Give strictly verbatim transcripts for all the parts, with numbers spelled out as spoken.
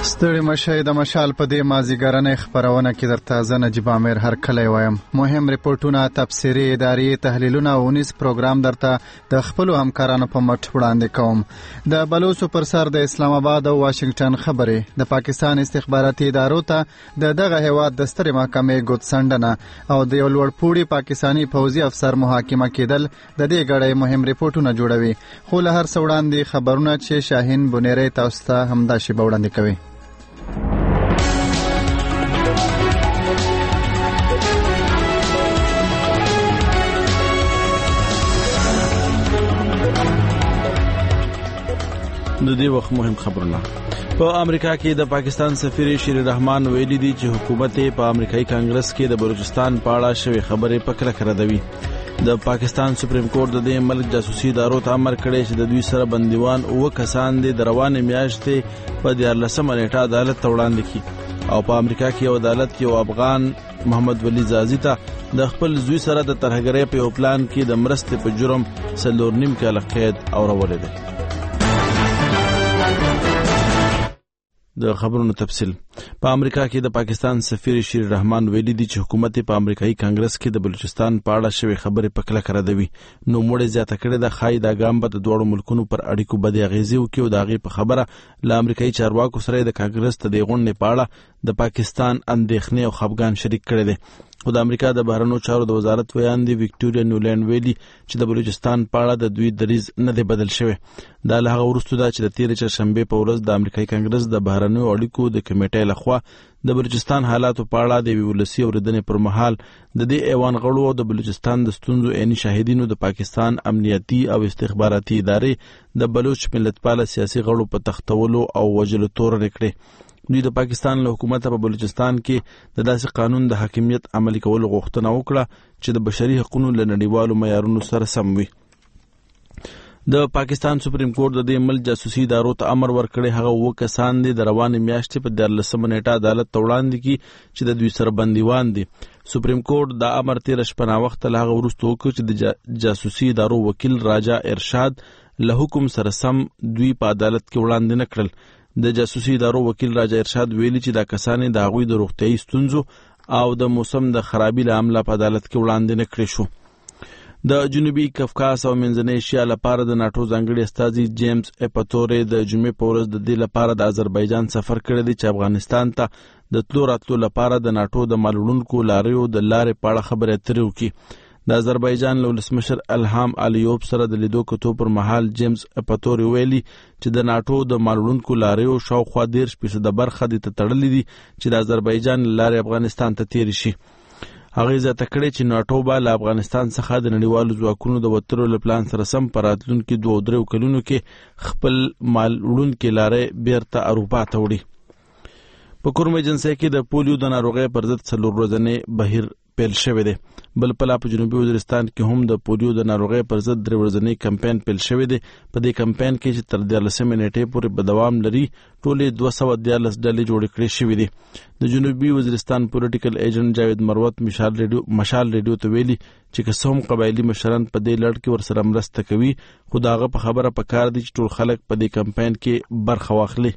ستړي مشي د مشال په دې مازیګرنې خبرونه کې درته زه نجیب عامر هر کله وایم. مهم ریپورتونه، تفسیري اداري تحلیلونه او ونیس پروګرام درته د خپل همکارانو په مټ وړاندې کوم. د بلوچو پر سر د اسلام آباد او واشنگټن خبرې د پاکستان استخباراتي ادارو ته د دغه هیواد د سترې محکمې ګوتڅنډنه او د یو لوړپوړي پاکستانی پوځي افسر محاکمه کېدل د دې غړې مهم ریپورتونه جوړوي. خو له هر څه وړاندې خبرونه چې شاهین بونیری تاسو ته همدا شی وړاندې کوي. د دې وخت مهم خبرونه. په امریکا کې د پاکستان سفیر شیر رحمان ویلي دي چې حکومت په امریکایي کانګرس کې د بلوچستان په اړه شوی خبرې په کلکه ردوي. د پاکستان سپریم کورټ د دې ملک جاسوسي ادارو ته امر کړی چې د دوی سره بندیوان اوه کسان دي د روانې میاشتې په دیارلسمه نیټه عدالت ته وړاندې کړي او په امریکا کې یو عدالت یو افغان محمد ولی زازی ته د خپل زوی سره د ترهګرۍ په یو پلان کې د مرستې په جرم څلور نیم کاله قید اورولې دی. د خبرونو تفصیل. په امریکا کې د پاکستان سفیر شیر رحمان ویلي دي چې حکومت په امریکایي کانګرس کې د بلوچستان په اړه شوی خبرې په کلکه ردوي. نو موږ زیاته کړې د خای د ګام په دوړو ملکونو پر اړیکو بد اغیزي وکړي او د هغې په خبره له امریکایي چارواکو سره د کانګرس ته د غونډې په اړه د پاکستان اندېښنې او خفګان شریک کړي دي. خو د امریکا د بهرنیو چارو د وزارت ویاندې وکټوریا نیولینډ ویلي چې د بلوچستان په اړه د دوی دریځ نه دی بدل شوی. دا له هغه وروسته ده چې د تېرې چهارشنبې په ورځ د امریکایي کانګرس د بهرنیو اړیکو د کمیټې لخوا د بلوچستان حالاتو په اړه د یوې ولسي اورېدنې پر مهال د دې ایوان غړو او د بلوچستان د ستونزو عیني شاهدینو د پاکستان امنیتي او استخباراتي ادارې د بلوچ ملتپاله سیاسي غړو په تختولو او وژلو تورنې کړې. دوی د پاکستان له حکومت په بلوچستان کې د داسې قانون د حاکمیت عملي کولو غوښتنه وکړه چې د بشري حقوقو له نړیوالو معیارونو سره سم وي. د پاکستان سپریم کورټ د دې ملک جاسوسي ادارو ته امر ورکړی هغه اوه کسان دي د روانې میاشتې په دیارلسمه نیټه عدالت ته وړاندې کړي چې د دوی سره بندیوان دي. سپریم کورټ دا امر تېره شپه ناوخته له هغه وروسته وکړ چې د جاسوسي ادارو وکیل راجا ارشاد له حکم سره سم دوی په عدالت کې وړاندې نه کړل. د جاسوسي ادارو وکیل راجا ارشاد ویلي چې دا کسان د هغوی د روغتیايي ستونزو او د موسم د خرابي له امله په عدالت کې وړاندې نه کړی شو. د جنوبي کفکاس او منځنۍ ایشیا لپاره د ناټو ځانګړي استازي جیمز اپاتوري د جمعې په ورځ د دې لپاره د آذربایجان سفر کړی دی چې افغانستان ته د تلو راتلو لپاره د ناټو د معلوړونکو لاریو د لارې په اړه خبرې اترې وکړي. د آذربایجان له ولسمشر الهام الیوب سره د لیدو کتو پر مهال جیمز اپاتوري ویلي چې د ناټو د معلوړونکو لاریو شاوخوا دېرش فیصده برخه دې ته تړلې دي چې د آذربایجان له لارې افغانستان ته تېرې شي. هغې زیاته کړې چې ناټو به له افغانستان څخه د نړیوالو ځواکونو د وتلو له پلان سره سم په راتلونکي دوه درېو کلونو کې خپل مال وړونکې لارې بیرته اروپا ته وړي. په کورم ایجنسۍ کې د پولیو د ناروغۍ پر ضد څلور ورځنی بهیر پیل شوی دی. بل پلا په جنوبي وزیرستان کې هم د پولیو د ناروغۍ پر ضد درې ورځنی کمپاین پیل شوی دی. په دې کمپاین کې چې تر دیارلسمې نیټې پورې به دوام لري ټولې دوه سوه دیارلس ډلې جوړې کړې شوې دي. د جنوبي وزیرستان پولیټیکل ایجنټ جاوید مروت مشال ریډیو مشال ریډیو ته ویلي چې که څه هم قبایلي مشران په دې لړ کې ورسره مرسته کوي خو د هغه په خبره پکار دي چې ټول خلک په دې کمپاین کې برخه واخلي.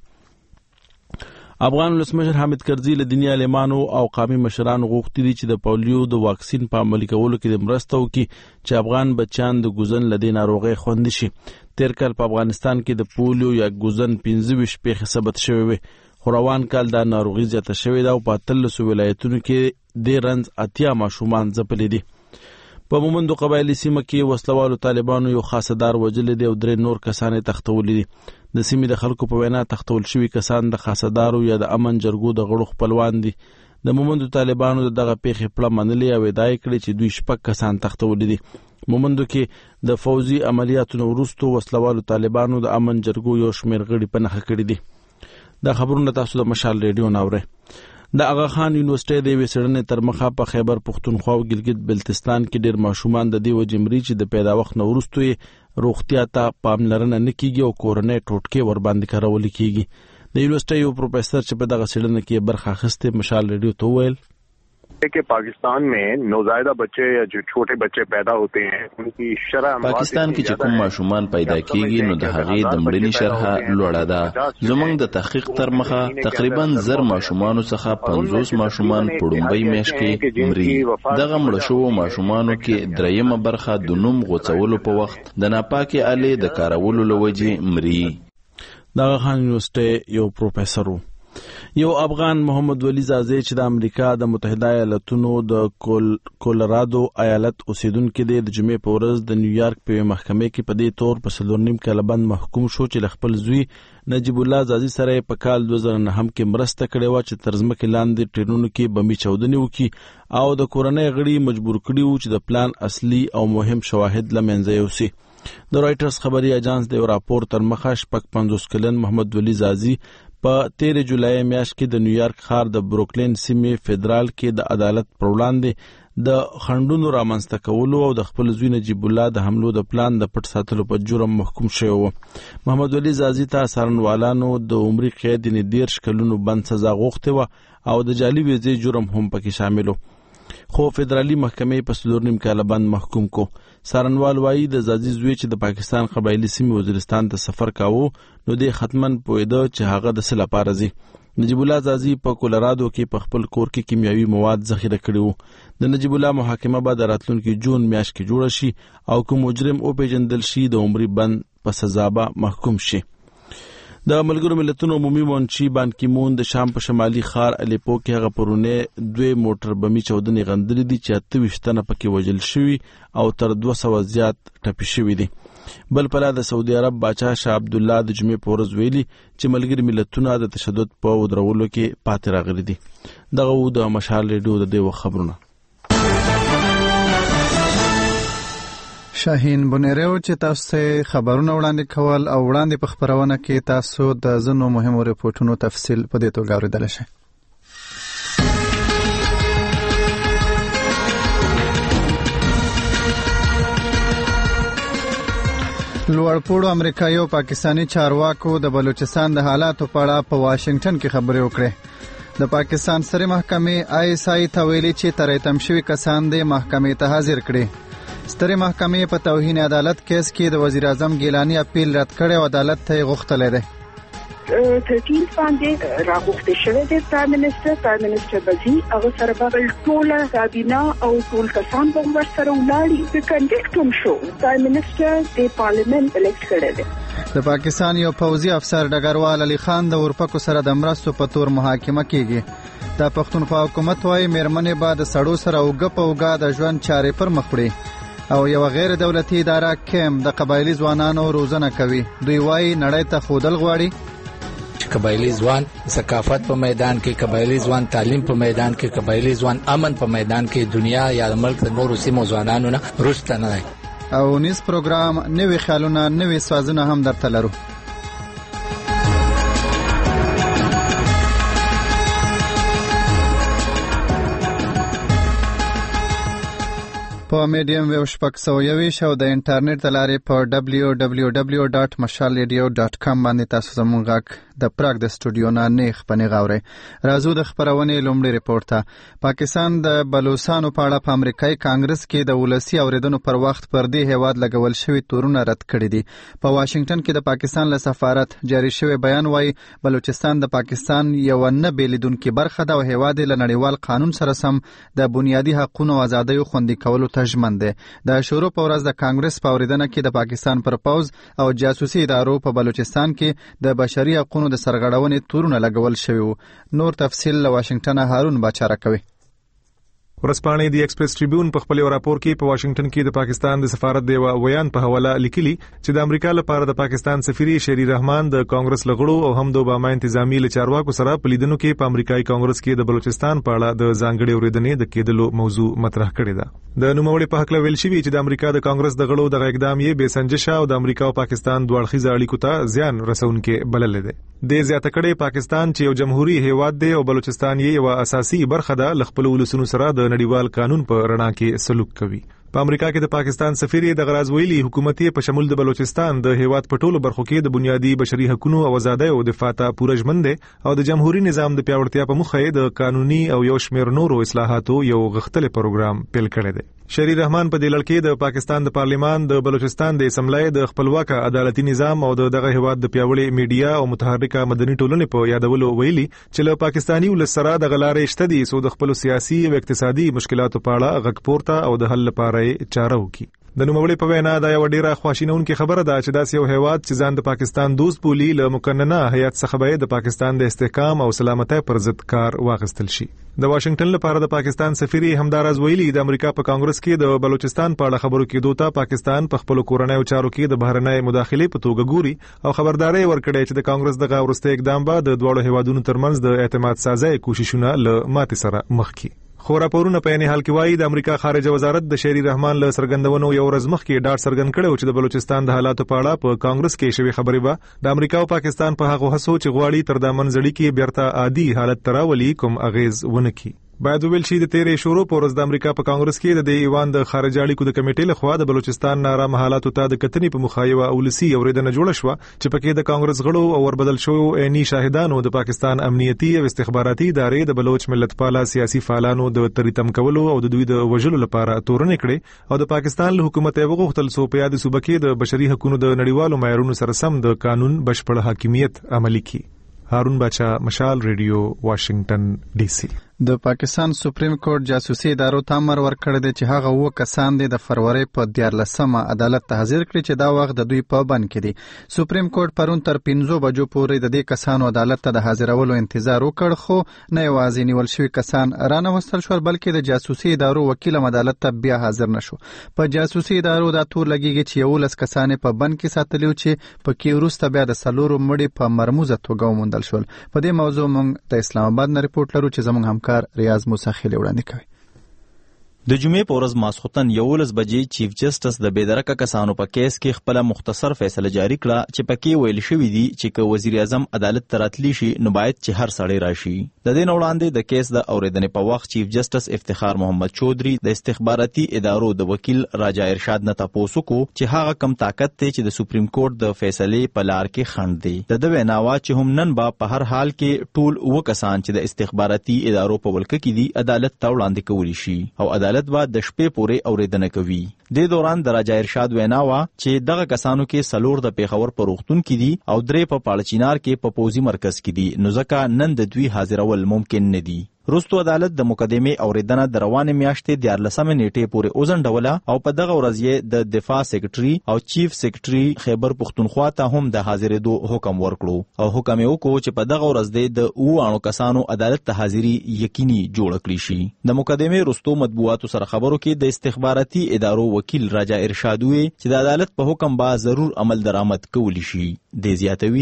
افغان ولسمشر حامد کرزي له دیني عالمانو او قومي مشرانو غوښتي دي چې د پولیو د واکسین په عملي کولو کې د مرسته وکړي چې افغان بچیان د ګوزن له دې ناروغۍ خوندي شي. تېر کال په افغانستان کې د پولیو یا ګوزن پنځه ویشت پیښې ثبت شوې وې خو روان کال دا ناروغي زیاته شوې ده او په اتلسو ولایتونو کې دې رنځ اتیا ماشومان ځپلي دي. په مومندو قبایلي سیمه کې وسلوالو طالبانو یو خاصدار وژلی دی او درې نور کسان یې تښتولي دي. د سیمې د خلکو په وینا تښتول شوي کسان د خاصدارو یا د امن جرګو د غړو خپلوان دي. د مومندو طالبانو د دغه پیښې پړه منلې او ادعا یې کړې چې دوی شپږ کسان تښتولي دي. مومندو کې د فوزي عملیاتو وروسته وسلوالو طالبانو د امن جرګو یو شمېر غړي په نښه کړي دي. دا خبرونه تاسو د مشال ریډیو نه اورئ. د اغا خان یونیورسيټي د یوې څېړنې تر مخه په خیبر پښتونخوا او ګلګت بلتستان کې ډېر ماشومان د دې وجې مري چې د پیدا وخت نه وروسته یې روغتیا ته پاملرنه نه کیږي او کورنۍ ټوټکې ورباندې کارول کیږي. د یونیورسيټي یو پروفیسور چې په دغه څېړنه کې برخه اخیستې مشال ریډیو ته وویل कि पाकिस्तान में नौजायदा बच्चे या जो छोटे बच्चे पैदा होते हैं उनकी शरह पाकिस्तान کې چې کوم ماشومان پیدا کیږي نو د هغې د مړینې شرح لوړه ده. زموږ د تحقیق تر مخه تقریبا زر ماشومانو څخه پنځوس ماشومان په لومړۍ میاشت کې مري. دغه مړه شوو ماشومانو کې دریمه برخه د نوم غوڅولو په وخت د ناپاکې آلې د کارولو له وجې مري. دغه خان یونیورسټي یو پروفیسور یو افغان محمد ولی زازی چې د امریکا د متحده ایالاتونو د کول کولرادو ایالت اوسیدونکو دی د جمعې په ورځ د نیویارک په محکمه کې په دې تور په څلور نیم کاله باندې محکوم شو چې خپل زوی نجیب الله زازی سره په کال دوه زره نهم کې مرسته کړې و چې ترځمکه لاندې ټرینونو کې بمي چودنې وکړي او د کورنۍ غړي مجبور کړي و چې د پلان اصلي او مهم شواهد لمنځه یوسي. د رائټرز خبري اژانس د راپور تر مخه شپږ پنځوس کلن محمد ولی زازی په تیرې جولای میاشت کې د نیویارک ښار د بروکلین سیمې فدرال کې د عدالت پر وړاندې د خندونو رامنځته کولو او د خپل زوی نجیب الله د حملو د پلان د پټ ساتلو په جرم محکوم شوی و. محمد ولی زازی ته څارنوالانو د عمري قید یعنې دېرش کلونو بند سزا غوښتې وه او د جعلي ویزې جرم هم پکې شامل و، خو فدرالي محکمې په څلور نیم کاله باندې محکوم کو. څارنوال وایي د زازی زوی چې د پاکستان قبایلي سیمې وزیرستان ته سفر کاوه نو دې حتماً پوهېده چې هغه د څه لپاره ځي. نجیب الله زازی په کولرادو کې په خپل کور کې کیمیاوي مواد ذخیره کړي وو. د نجیب الله محاکمه به د راتلونکي جون میاشت کې جوړه شي او که مجرم وپېژندل شي د عمري بند په سزا به محکوم شي. د ملګرو ملتونو عمومي منشي بان کی مون د شام په شمالي ښار الیپو کې هغه پرونه دوی موټر بمي چودنې غندلې دي چې اته ویشت تنه پکې وژل شوي او تر دوه سوه زیات ټپي شوي دي. بل پلا د سعودي عرب باچا شاه عبد الله د جمعې په ورځ ویلي چې ملګري ملتونه د تشدد په ودرولو کې پاتې راغلي دي. دغه و د مشال ریډیو د دې خبرونه. شاهین بونیرو چې تاسو ته خبرونه وړاندې کول او وړاندې په خبرونه کې تاسو د ځینو مهمو ریپورتونو تفصیل په دې توګه اوریدل شي. لوړپوړو امریکایي او پاکستانی چارواکو د بلوچستان د حالاتو په اړه په واشنگټن کې خبرې وکړې. د پاکستان سره محکمې آی اس آی ته ویلي چې تر ایتم شوي کسان د محکمې ته حاضر کړي. سترې محکمې په توهین عدالت کیس کې د وزیر اعظم ګیلانی اپیل رد کړی او عدالت ته غوښتلی دی. ترتیب باندې راغوښتل شوی دی پرایم منسټر پرایم منسټر بزي هغه سره به ټوله کابینه او ټول کسان به ورسره ولاړي د کنډکټ هم شو. پرایم منسټر د پارلیمنت الیکټ کړی دی. د پاکستان یو پوځي افسر ډګروال علي خان د اورپکو سره د مرستو په تور محاکمه کیږي. د پښتونخوا حکومت وايي میرمنې به د سړو سره اوږه په اوږه د ژوند چارې پر مخ وړي او یو غیر دولتي اداره کیم د قبایلی ځوانانو روزنه کوي. دوی وايي نړۍ ته خودل غواړي قبایلی ځوان ثقافت په میدان کې، قبایلی ځوان تعلیم په میدان کې، قبایلی ځوان امن په میدان کې دنیا یا ملک د نورو سیمو ځوانانو نه رسته نه دی. او نیس پروګرام نوې خیالونه نوې سازونه هم درته لرو. په میډیم ویو شپږ سوه یوویشت او د انټرنیټ د لارې په ډبلیو ډبلیو ډبلیو ډاټ مشال ریډیو ډاټ کام باندې تاسو زموږ غږ د پراګ د سټوډیو نه نیغ په نیغ اورئ. راځو د خپرونې لومړي ریپورټ ته. پاکستان د بلوچستانو په اړه په امریکایي کانګرس کې د ولسي اوریدنو پر وخت پر دې هیواد لګول شوي تورونه رد کړي دي. په واشنگټن کې د پاکستان له سفارت جاری شوی بیان وايي بلوچستان د پاکستان یو نه بیلیدونکې برخه ده او هیواد له نړیوال قانون سره سم د بنیادي حقوقو او آزادیو خوندي کولو ژمن دی. د شروع په ورځ د کانګرس په اوریدنه کې د پاکستان پر پوز او جاسوسي ادارو په بلوچستان کې د بشري حقوقو د سرغړونې تورونه لګول شوي وو. نور تفصیل له واشنگټن هارون باچا راکوي. ورځپاڼې د ایکسپریس ټریبیون په خپل راپور کې په واشنگټن کې د پاکستان د سفارت دی ویان په حواله لیکلي چې د امریکا لپاره د پاکستان سفیر شری رحمان د کانګرس لغړو او هم د اوباما انتظامی له چارواکو سره په لیدنو کې په امریکایي کانګرس کې د بلوچستان په اړه د ځانګړي اوریدنې د کېدلو موضوع مطرح کړې ده. د نوموړي په حق ویل شوی چې د امریکا د کانګرس د غړو د اقدام یې بے سنجشه او د امریکا او پاکستان دوه اړخیزه اړیکو ته زیان رسونکې بلل دي. د زیاته کړې پاکستان چې یو جمهوریت هیواد دی او بلوچستان یې یو اساسي برخه ده، خپل ولسونو سره د نړیوال قانون په رڼا کې سلوک کوي. په امریکا کې د پاکستان سفیر د غراز ویلي حکومت په شمول د بلوچستان د هیواد په ټولو برخو کې د بنیادی بشري حقوقو او آزادیو دفاع ته پوره ژمن دی او د جمهوریت نظام د پیاوړتیا په مخه د قانوني او یو شمېر نورو اصلاحاتو یو غښتلې پروګرام پیل کړی دی. شری رحمان په دې لړ کې د پاکستان د پارلیمان د بلوچستان د اسمبلی د خپلواک عدالتي نظام او دغه هیواد د پیاوړي میډیا او متحرکه مدني ټولنې په یادولو ویلي چې له پاکستاني ولس سره د غلارې شته دي سو د خپل سیاسي او اقتصادي مشکلاتو په اړه غږ پورته او د حل لپاره چاره وکړي. د نوموړي په وینا دا یو ډیره خواشینونکې خبره ده چې داسې یو هیواد چې ځان د پاکستان دوست بولي له مقننه هیئت څخه به د پاکستان د استحکام او سلامتۍ پر ضد کار واخیستل شي. د واشنگټن لپاره د پاکستان سفیر همداراز ویلي د امریکا په کانګرس کې د بلوچستان په اړه خبرو کې دوته پاکستان په خپل کورنۍ چارو کې د بهرنۍ مداخلې په توګه ګوري او خبرداري ورکړي چې د کانګرس دغه ورسته اقدام به د دوه هیوادونو ترمنځ د اعتماد سازي کوششونه له ماتې سره مخ کړي. خو راپورونه په یعنی حال کې وایي د امریکا خارجه وزارت د شری رحمان له سرګندونو یو ورځ مخکې ډاډ څرګند کړو چې د بلوچستان د حالاتو په اړه په کانګرس کې شوی خبرې به د امریکا او پاکستان په هغه هڅو چې غواړي تر د منځړي کې بیرته عادي حالت تراولي کوم اغیز ونه کړي. باید ویل شي د تیرې شروع په ورځ د امریکا په کانګرس کې د ایوان د خارجه اړیکو د کمیټې لخوا د بلوچستان نارامه حالاتو ته د کتنې په مخایوه اولسي اوریدنه جوړه شوه چې پکې د کانګرس غړو او وربدل شوو عیني شاهدانو د پاکستان امنیتي او استخباراتي ادارې د بلوچ ملت پاله سیاسي فعالانو د تریتم کولو او د دوی د وژلو لپاره تورنې کړې او د پاکستان له حکومت یې وغوښتل سو په یاد صوبه کې د بشري حقوقو د نړیوالو معیارونو سره سم د قانون بشپړ حاکمیت عملي کړي. هارون بچا، مشال ریډیو، واشنگټن ډي سي. د پاکستان سپریم کورټ جاسوسي ادارو ته امر ورکړی دی چې هغه اووه کسان دي د فروری په دیارلسمه عدالت ته حاضر کړي چې دا وخت د دوی په بند کې دي. سپریم کورټ پرون تر پنځو بجو پورې د دې کسانو عدالت ته د حاضرولو انتظار وکړ خو نه یوازې نیول شوي کسان رانوستل شول بلکې د جاسوسي ادارو وکیل هم عدالت ته بیا حاضر نشو. په جاسوسي ادارو دا تور لګیږي چې یولس کسان په بند کې ساتلي چې پکې وروسته بیا د څلورو مړي په مرموزه توګه وموندل شول. په دې موضوع موږ د اسلام آباد نه ریپورت لرو چې زموږ همکار ریاض موسی خیل وړاندې کوي. د جمعې په ورځ ماسخوتن یولس بجې چیف جسټس د بېدرکه کسانو په کیس کې خپل مختصر فیصله جاری کړه چې پکې ویل شوی دی چې که وزیر اعظم عدالت ته راتلی شي نو باید چې هر سړی راشي. د دې نه وړاندې د کیس د اورېدنې په وخت چیف جسټس افتخار محمد چودري د استخباراتي ادارو د وکیل راجا ارشاد نه تاسو کو چې هغه کم طاقت ته چې د سپریم کورټ د فیصلې په لار کې خنډ دی. د دوی ویناوه چې هم نن با په هر حال کې ټول و کسان چې د استخباراتي ادارو په ولکه کې دي عدالت ته وړاندې کولی شي او عدالت با د شپې پورې اورېدنه کوي. د دوران د راجا ارشاد ویناوه چې دغه کسانو کې سلور د پیښور په روغتون کې دي او درې په پاړچینار کې په پوزي مرکز کې دي نو ځکه نن د دوی حاضرول ممکن نه دي. وروستو عدالت د مقدمې اوریدنه د روانې میاشتې دیارلسمې نیټې پورې وځنډوله او په دغه ورځ یې د دفاع سیکرټري او چیف سیکرټري خیبر پښتونخوا ته هم د حاضرېدو حکم ورکړو او حکم یې وکړو چې په دغه ورځ د اوو اړو کسانو عدالت ته حاضري یقیني جوړ کړي شي. د مقدمې وروستو مطبوعاتو سره خبرو کې د استخباراتي ادارو وکیل راجا ارشاد وی چې د عدالت په حکم با ضرور عمل درآمد کولی شي. د زیاتوي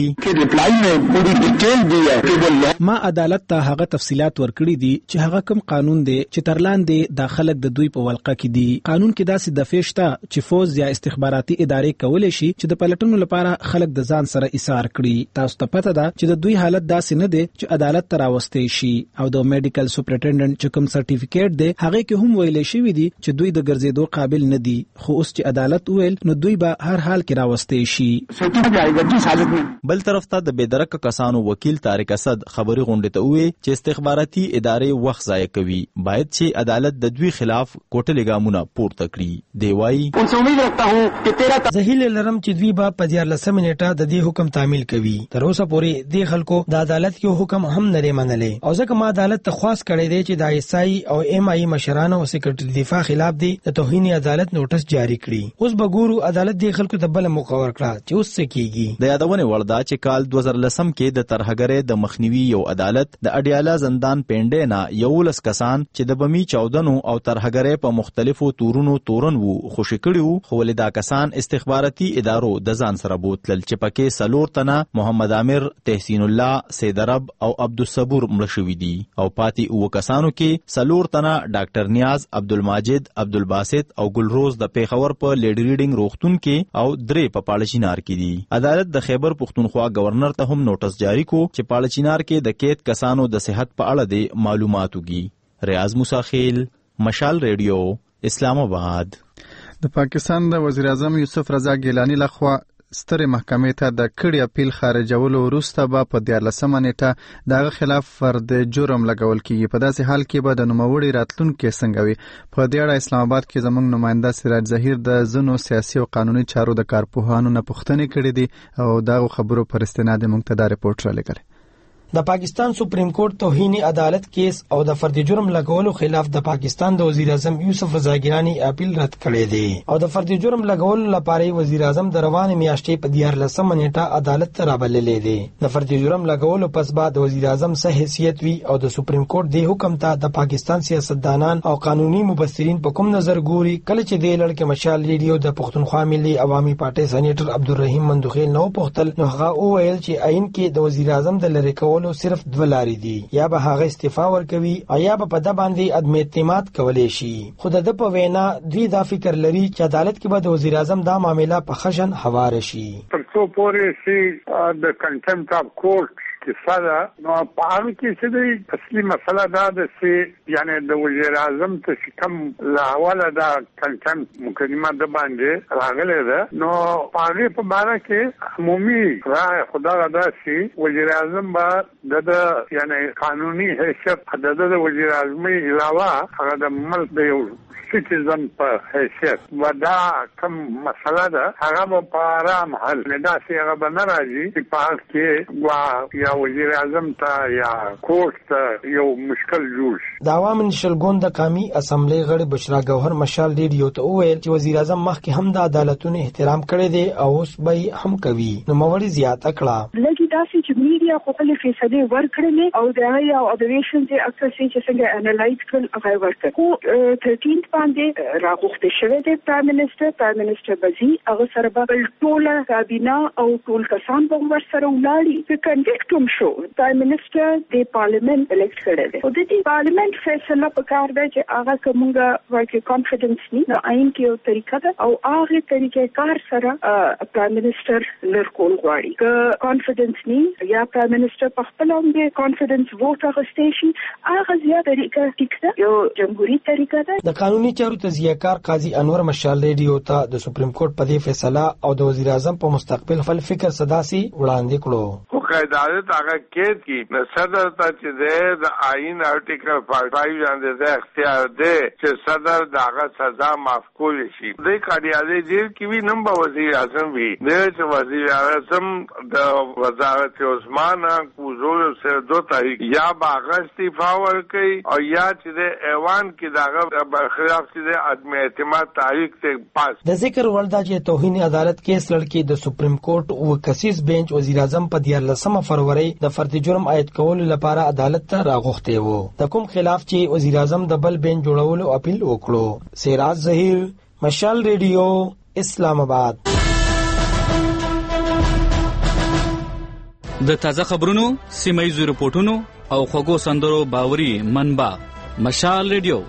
ما عدالت ته هغه تفصيلات ورکړي دي چې هغه کوم قانون دی چې ترلاندې د خلک د دوی په ولقه کې دي. قانون کې داسې د فیشته چې فوز یا استخباراتي ادارې کولای شي چې د پلټنو لپاره خلک د ځان سره ایثار کړي. تاسو ته پته ده چې د دوی حالت داسې نه دی چې عدالت ته راوستي شي او د میډیکل سپرنټنډنټ چې کوم سرټیفیکیټ دی هغه کې هم ویل شوی دی چې دوی د ګرځېدو قابل نه دي خو اوس چې عدالت ویل نو دوی به هر حال کې راوستي شي. بل طرف ته د بېدرکه کسانو وکیل طارق اسد خبري غونډه ته وی چې استخباراتي ادارې وخت ضایع کوي باید چې عدالت د دوی خلاف کوټلې ګامونه پورته کړي. دی وايي زه هیله لرم چې دوی به په دیارلسمه نیټه د دې حکم تعمیل کوي. تر اوسه پورې د خلکو د عدالت یو حکم هم نه لري منلې او ځکه ما عدالت ته خواست کړی دی چې د ایسای او ایم آی مشرانو او سیکرټری دفاع خلاف دی د توهین عدالت نوټس جاری کړي. اوس به ګورو عدالت د خلکو ته بل مقرر کړه چې اوس څه کیږي. د یادونه وردا چې کال دوه زره لسم کې د ترهګرۍ د مخنیوي یو عدالت د اډیالا زندان پینډې نه یو لس کسان چې د بمی چودنو او ترهګرۍ په مختلفو تورونو تورن وو خوشی کړیو خو ولدا کسان استخباراتي ادارو د ځان سره بوتلل چې پکې سلور تنه محمد عامر، تحسین الله، سیدرب او عبدالصبور مړ شوي دي او پاتې اوه کسانو کې سلور تنه ډاکټر نیاز، عبدالماجد، عبدالباسط او ګلروز د پیښور په لیډ ریډینګ روغتون کې او درې په پاړچینار کې دي. عدالت د خیبر پښتونخوا گورنر ته هم نوټس جاری کو چې پاړچینار کې د قید کسانو د صحت په اړه د معلومات وګي. ریاض موسی خیل، مشال ریډیو، اسلام آباد. د پاکستان د وزیر اعظم یوسف رضا ګیلانی لخوا سترې محکمې ته د کړي اپیل خارجولو وروسته به په دیارلسمه نیټه دغه خلاف فرد جرم لګول کیږي. په داسې حال کې به د نوموړي راتلونکي څنګه وي؟ په دې اړه اسلام آباد کې زموږ نماینده سراج ظهیر د ځینو سیاسي او قانوني چارو د کارپوهانو نه پوښتنې کړې دي او دغه خبرو پر استناد موږ ته دا رپورټ رالیږلی. د پاکستان سپریم کورټ توهین عدالت کیس او د فرد جرم لګولو خلاف د پاکستان د وزیر اعظم یوسف رضا ګیلانی اپیل رد کړی دی او د فرد جرم لګولو لپاره وزیر اعظم د روانه میاشتې په دیارلسمه نیټه عدالت ته رابللی دی. د فرد جرم لګولو پس بعد وزیر اعظم څه حیثیت وي او د سپریم کورټ د حکم ته د پاکستان سیاستدانان او قانوني مبصرین په کوم نظر ګوري؟ کله چې د لړکې مشال ریډیو د پښتونخوا ملي عوامي پارټي سېنیټر عبدالرحیم مندوخیل نو پختل نو هغه وویل چې عین کې د وزیر اعظم د لری کولو صرف دوه لارې دي، یا به هغه استعفا ورکوي او یا به په د باندې عدم اعتماد کولی شي. خو د په وینا دوی دا فکر لري چې عدالت کې به د وزیر اعظم دا معاملې په خشن هواره شي. تر څو پورې چې د کنټمپټ اف کورټ کیسه نو په هغه کې چې د اصلي مسله دا ده چې یعنی د وزیر اعظم ته کوم لا حواله دا کنټمپټ مقدمه د باندې راغله ده نو په هغه په اړه کې عمومي رائے خدا غدا شي وزیر اعظم با د یعنی قانوني حیثیت د وزیر اعظم علاوه هغه د ملک د یو سیټیزن په حیثیت ودا کوم مسله ده هغه په آرام حل نه دا چې هغه به نه راځي چې په هغه کې وا یا وزیر اعظم ته یا کورټ ته یو مشکل جوړ شي. د عوام نشلګون د قومي اسمبلی غړي بشرا ګوهر مشال ریډیو ته وویل چې وزیر اعظم مخکې هم د عدالتونو احترام کړی دی او اوس به هم کوي. نو موري زیاته کړه لکه داسې چې میډیا خو خپل فیصله ورکړلې او د هغه ابزرویشن چې اکثر چې څنګه انالایز کړل هغه ورته خو ترټین باندې راغوښته شوی دی پرایم منسٹر پرایم منسٹر بزی هغه سره به ټول کابینه او ټول کسان به ور سره ولاړی چې کنډکټوم شو پرایم منسٹر د پارلیمنت الیکټ کړی دی او د دې پارلیمنت فیصله په کار دی چې هغه کومه ورکه کانفیډنس نه نو عین کې یو طریقه ده او هغه طریقې کار سره پرایم منسٹر لرکول غواړي که کانفیډنس نه یا پرایم منسٹر په خپل باندې کانفیډنس ووټ اخیستل شي هغه زیاته طریقه ټیک ده یو جمهوریت طریقه ده. د قانوني چارو تزیه‌کار قاضي انور مشال ریډیو ته د سپریم کورټ په دې فیصله او د وزیر اعظم په مستقبل خپل فکر صداسي وړاندې کړو. خو قاعدت هغه کې کی صدر ته چې د آئین ارټیکل پنځه باندې د اختیار دی چې صدر دغه سزا معاف کول شي. د قاضي جیل کې وی نمبر وزیر اعظم وی د چې وزیر اعظم د وزارت عثمان کوزول سره دو تاریخ یا باغ استعفا ورکړي او یا چې د ایوان کې دغه برخلاف چې د عدم اعتماد تاریخ ته پاس. د ذکر ولدا چې توهین عدالت کیس لړکی د سپریم کورټ او کسیس بنچ وزیر اعظم په دیارلسمه فروری د فرد جرم عاید کولو لپاره عدالت ته راغوښته وو. د کوم خلاف چې وزیر اعظم د بل بنچ جوړولو اپیل وکړو. سراج ظهیر مشال ریډیو اسلام آباد. د تازه خبرونو سیمایي رپورټونو او خوږو سندرو باوري منبع مشال ریډیو.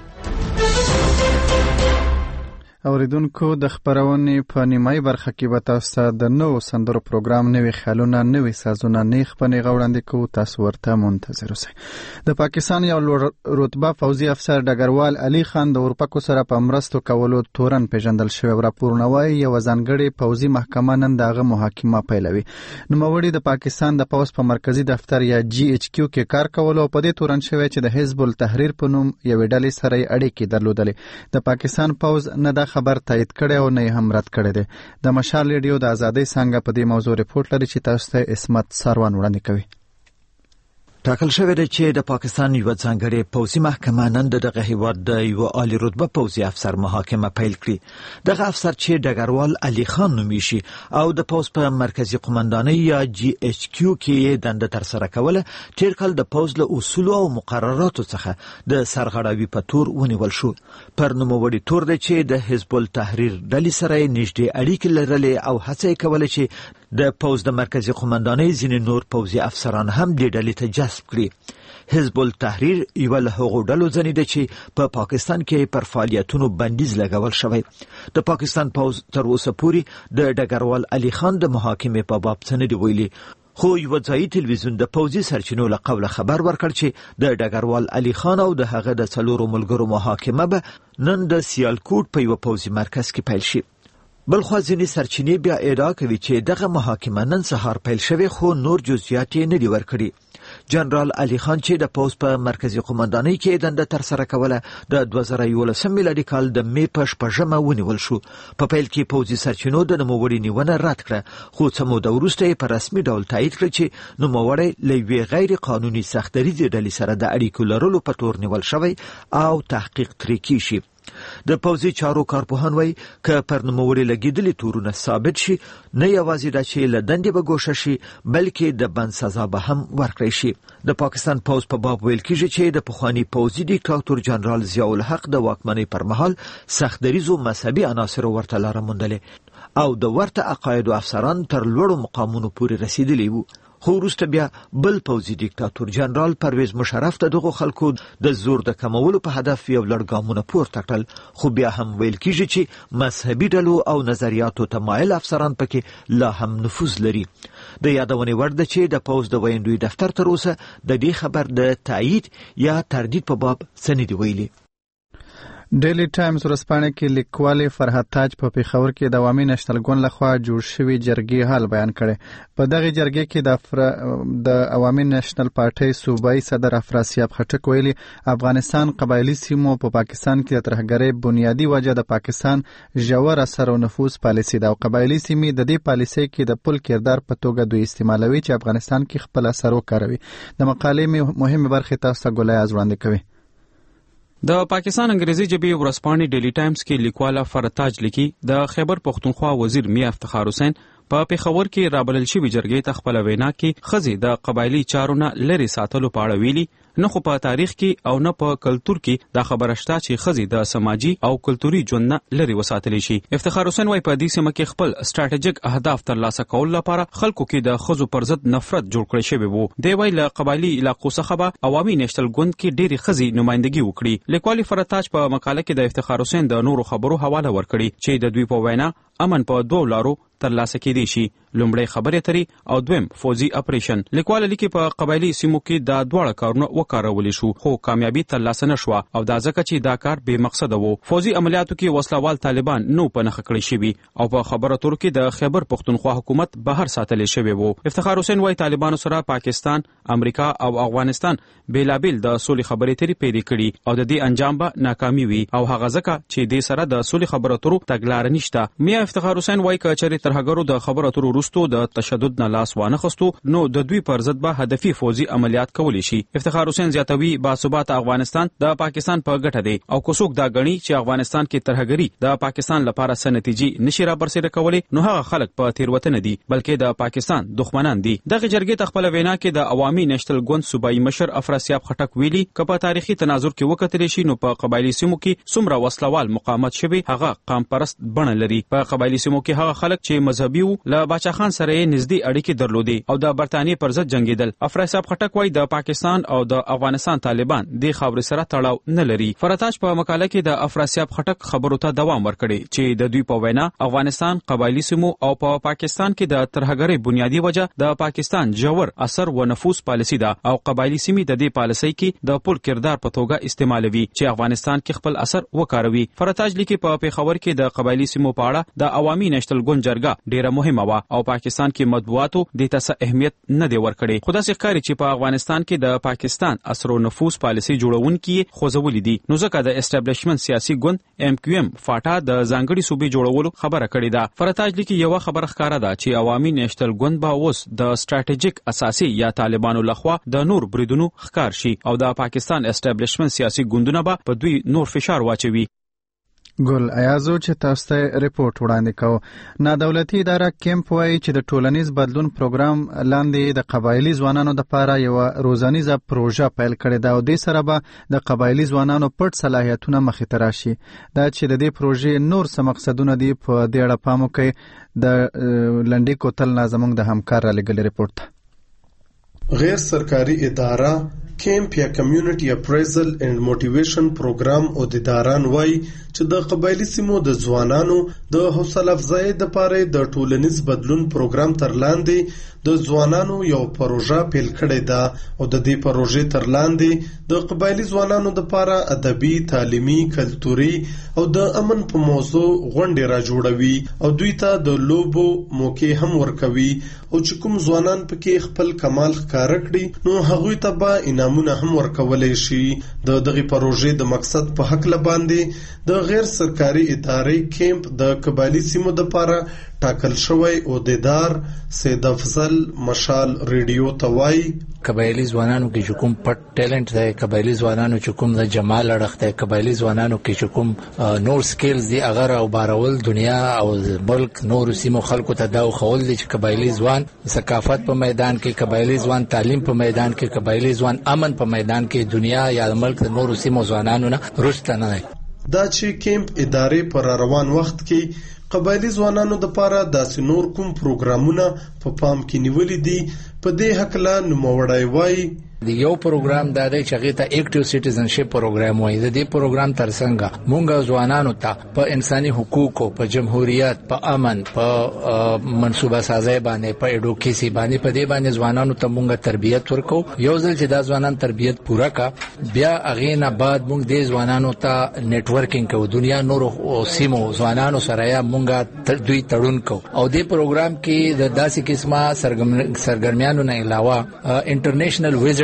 اوریدونکو د خبرونې په نیمایي برخه کې به تاسو ته د نوو سندرو پروګرام نوي خیالونه نوي سازونه نیخ په نیغه وړاندې کوو. تاسو ورته منتظر اوسئ. د پاکستان یو لوړ رتبه پوځي افسر ډګروال علي خان د اورپکو سره په مرستو کولو تورن پیژندل شوی. راپورونه وایي یوه ځانګړې پوځي محکمه نن د هغه محاکمه پیلوي. نوموړي د پاکستان د پوځ په مرکزي دفتر یا جی ایچ کیو کې کار کولو او په دې تورن شوی چې د حزب التحریر په نوم یوې ډلې سره یې اړیکې درلودلې. د پاکستان پوځ نه د خبر تایید کړي او نه هم رد کړي دي. د مشال ریډیو د ازادۍ څنګه په دې موضوع ریپورت لري چې تاسو ته اسمت سروان وړاندې کوي. ټاکل شوی دی چې د پاکستان یو ځانګړې پوځي محکمه نن دغه هیواد د یو عالی رتبه پوځي افسر محاکمه پیل کړي. دغه افسر چې ډګروال علي خان نومي شي او د پوځ په مرکزی قومندانۍ یا جی ایچ کیو کې دنده تر سره کوله تیر کال د پوځ له اصول او مقرراتو څخه د سرغړاوي په تور ونیول شو. پر نوموړي تور دی چې د حزب التحریر ډلې سره نږدې اړیکې لرلې او هڅه یې کوله چې د پوځ د مرکزی قومندانۍ ځینې نور پوځي افسران هم دې ډلې ته جذب کړي. حزب التحریر یو له هغو ډلو ځنې ده چې په پاکستان کې پر فعالیتونو بندیز لګول شوی. د پاکستان پوځ تر اوسه پورې د ډګروال علي خان د محاکمې په باب څه نه دی ویلي. خو یو ځایي تلویزیون د پوځي سرچینو له قوله خبر ورکړ چې د ډګروال علي خان او د هغه د څلورو ملګرو محاکمه به نن د سیالکوټ په یو پوځي مرکز کې پیل شي. بلخوا ځینې سرچینې بیا ادعا کوي چې دغه محاکمه نن سهار پیل شوې خو نور جزئیات یې نه دي ورکړي. جنرال علي خان چې د پوځ په مرکزي قومندانۍ کې دنده ترسره کوله د دوه زره یولسم میلادي کال د مې په شپږمه ونیول شو. په پیل کې پوځي سرچینو د نوموړي نیونه رد کړه خو څه موده وروسته یې په رسمي ډول تایید کړ چې نوموړی له یوې غیر قانوني سختدریځې ډلې سره د اړیکو لرلو په تور نیول شوی او تحقیق ترې کیږي. د پوځي چارو کارپوهان وایي که پر نوموړي لګېدلي تورونه ثابت شي نه یوازې دا چې له دندې به ګوښه شي بلکې د بند سزا به هم ورکړی شي. د پاکستان پوځ په باب ویل کېږي چې د پخواني پوځي ډیکټاتور جنرال ضیاء الحق د واکمنۍ پر مهال سختدریځو مذهبي عناصرو ورته لاره موندلې او د ورته عقایدو افسران تر لوړو مقامونو پورې رسیدلی وو. خو وروسته بیا بل پوځي ډیکټاتور جنرال پرویز مشرف ته دغه خلکو د زور د کمولو په هدف یو لړ ګامونه پورته کړل خو بیا هم ویل کېږي چې مذهبي ډلو او نظریاتو ته مایل افسران پکې لا هم نفوذ لري. د یادونې وړ ده چې د پوځ د ویندوی دفتر تر اوسه د دې خبر د تایید یا تردید په باب څه نه دي ویلي. ډیلی ټایمز ورځپاڼه کې لیکوال فرحت تاج په پیښور کې د عوامي نېشنل ګوند لخوا جوړ شوی جرګې حال بیان کړي. په دغه جرګې کې د افرا... د عوامي نېشنل پارټۍ صوبایي صدر افراسیاب خټک ویلي افغانستان قبایلی سیمو په پا پاکستان کې د ترهګرۍ بنیادی وجه د پاکستان ژور اثر او نفوذ پالیسي ده او قبایلی سیمې د دې پالیسۍ کې د پل کردار په توګه دوی استعمالوي چې افغانستان کې خپل اثر وکاروي. د مقالې مهمه برخه تاسو ته ګولای وړاندې کوي. د پاکستان انګریزي ژبې ورځپاڼې ډیلی ټایمز کې لیکوال فرحت تاج لیکي د خیبر پختونخوا وزیر میا افتخار حسین په پیښور کې رابلل شوی جرګې ته خپل وینا کې ښځې د قبایلی چارو نه لرې ساتلو په اړه ویلي. نه خو په تاریخ کې او نه په کلتور کې دا خبره شته چې ښځې د سماجی او کلتوري ژوند نه لرې وساتلی شي. افتخار حسین وايي په دې سیمه کې خپل سټراټیجیک اهداف ترلاسه کول لپاره خلکو کې د ښځو پر ضد نفرت جوړ کړی شوی وو. دی وايي له قبایلی علاقو څخه به عوامي نېشنل ګوند کې ډېرې ښځې نمائندګي وکړي. لیکوال فرحت تاج په مقاله کې د افتخار حسین د نورو خبرو حواله ورکړي چې د دوی په وینا امن په دوه لارو ترلاسه کېدی شي. لومړی خبرې اترې او دویم فوزي اپریشن. لیکوال لیکي په قبایلی سیمو کې دا دواړه کارونه وکارول شو خو کامیابی ترلاسه نشوه او دا ځکه چې دا کار بې مقصده وو. فوزي عملیاتو کې وسلوال طالبان نو په نښه کړی شوي او په خبرو اترو کې د خیبر پختونخوا حکومت بهر ساتلی شوی وو. افتخار حسین وايي طالبانو سره پاکستان، امریکا او افغانستان بیلابیل د سولې خبرې اترې پیلې کړي او د دې انجام به ناکامي وي او هغه ځکه چې دې سره د سولې خبرو اترو تګلاره نشته. میا افتخار حسین وايي که چېرې ترهګرو د خبرو اترو وروسته د تشدد نه لاس وانه خستو نو د دوی پر ضد به هدفي فوزي عملیات کولی شي. افتخار حسین زیاتوي باثباته افغانستان د پاکستان په ګټه دی او که څوک دا غني چې افغانستان کې ترهګري د پاکستان لپاره څه نتیجې نشي را برسېره کولی نو هغه خلک په تیروتنه دي بلکې د پاکستان دښمنان دي. دغه جرګې ته خپل وینا کې د عوامي نېشنل ګوند صوبایي مشر افراسیاب خټک ویلي که په تاریخي تناظر کې وکتل شي نو په قبایلی سیمو کې څومره وسلوال مقاومت شوی هغه قام پرست بڼه لري. په قبایلی سیمو کې هغه خلک چې مذهبي وو له باچا خان سره یې نږدې اړیکې درلودې او د برتانیې پر ضد جنګېدل. افراسیاب خټک وايي د پاکستان او د افغانستان طالبان د خاورې سره تړاو نه لري. فرتاج په مقاله کې د افراسیاب خټک خبرو ته دوام ورکړي چې د دوی په وینا افغانستان قبایلی سیمو او په پاکستان کې د ترهګرۍ بنیادی وجه د پاکستان جوړ اثر و نفوذ پالیسي ده او قبایلی سیمې د دې پالیسۍ کې د پل کردار په توګه استعمالوي چې افغانستان کې خپل اثر وکاروي. فرتاج لیکي په پیښور کې د قبایلی سیمو په اړه د عوامي نېشنل ګوند جرګه ډیره مهمه وه او پاکستان کې مطبوعاتو د تاسو اهمیت نه دی ورکړي. خو داسې ښکاري چې په افغانستان کې د پاکستان اثر او نفوذ پالیسي جوړونکي خوځولې دي نو ځکه د اسټابلیشمنت سیاسي ګوند ایم کیو ایم فاټا د ځانګړي صوبې جوړولو خبره کړې ده. فرتاج لیکي یو خبره ښکاره ده چې عوامي نېشنل ګوند به اوس د سټراټیجیک اساسي یا طالبانو لخوا د نور بریدونو ښکار شي او د پاکستان اسټابلیشمنت سیاسي ګوندونه به په دوی نور فشار واچوي. ګل ایازو چې تاسو ته ریپورت وړاندې کوو. نادولتي اداره کیمپ وایي چې د ټولنیز بدلون پروګرام لاندې د قبایلی ځوانانو لپاره یو روزانیزه پروژه پیل کړې ده او دې سره به د قبایلی ځوانانو پټ صلاحیتونه مخې ته راشي. دا چې د دې پروژې نور څه مقصدونه دي په دې اړه پام وکړئ. د لنډۍ کوتل نه زموږ د همکار رالیږلي ریپورت ته غیر سرکاري اداره کیمپ یا کمیونټي اپریزل اینڈ موټیویشن پروګرام او د داران وای چې د قبایلی سیمو د ځوانانو د حوصله افزایی لپاره د ټولنیز بدلون پروګرام تر لاندې د ځوانانو یو پروژه پیل کړې ده او د دې پروژې تر لاندې د قبایلی ځوانانو لپاره ادبي، تعلیمي، کلتوري او د امن په موضوع غونډې را جوړوي او دوی ته د لوبو موقع هم ورکوي او چې کوم ځوانان پکې خپل کمال ښکاره کړي نو هغوی ته به انعامونه هم ورکولی شي. د دغې پروژې د مقصد په هکله باندې د غیر سرکاري ادارې کیمپ د قبایلي سیمو دپاره ټاکل شوی عہدیدار سید افضل مشال ریډیو ته وایي قبایلی ځوانانو کې چې کوم پټ ټیلنټ دی، قبایلی ځوانانو چې کوم د جمال اړخ دی، قبایلی ځوانانو کې چې کوم نور سکیلز دي هغه راوبارول دنیا او ملک نورو سیمو خلکو ته دا وښول دي چې قبایلی ځوان ثقافت په میدان کې، قبایلی ځوان تعلیم په میدان کې، قبایلی ځوان امن په میدان کې دنیا یا ملک نورو سیمو ځوانانو نه رسته نه دی. دا چې کیمپ ادارې پر روان وخت کې قبایلی ځوانانو دپاره داسې نور کوم پروګرامونه په پام کې نیولي دي په دې هکله نوموړی وایي د یو پروګرام دا دی چې هغې ته ایکټیو سیټیزنشپ پروګرام وایي. د دې پروګرام ترڅنګ مونږ ځوانانو ته په انساني حقوقو، په جمهوریت، په امن، په منصوبه سازۍ باندې، په ایډوکیسي باندې، په دې باندې ځوانانو ته مونږ تربیت ورکو. یو ځل چې دا ځوانان تربیت پوره کا بیا هغې نه بعد مونږ دې ځوانانو ته نیټورکینګ کوو، دنیا نورو سیمو ځوانانو سره یا مونږ دوی تړون کوو او دې پروګرام کې د داسې قسمه سرګرمیانو نه علاوه انټرنیشنل ویزټ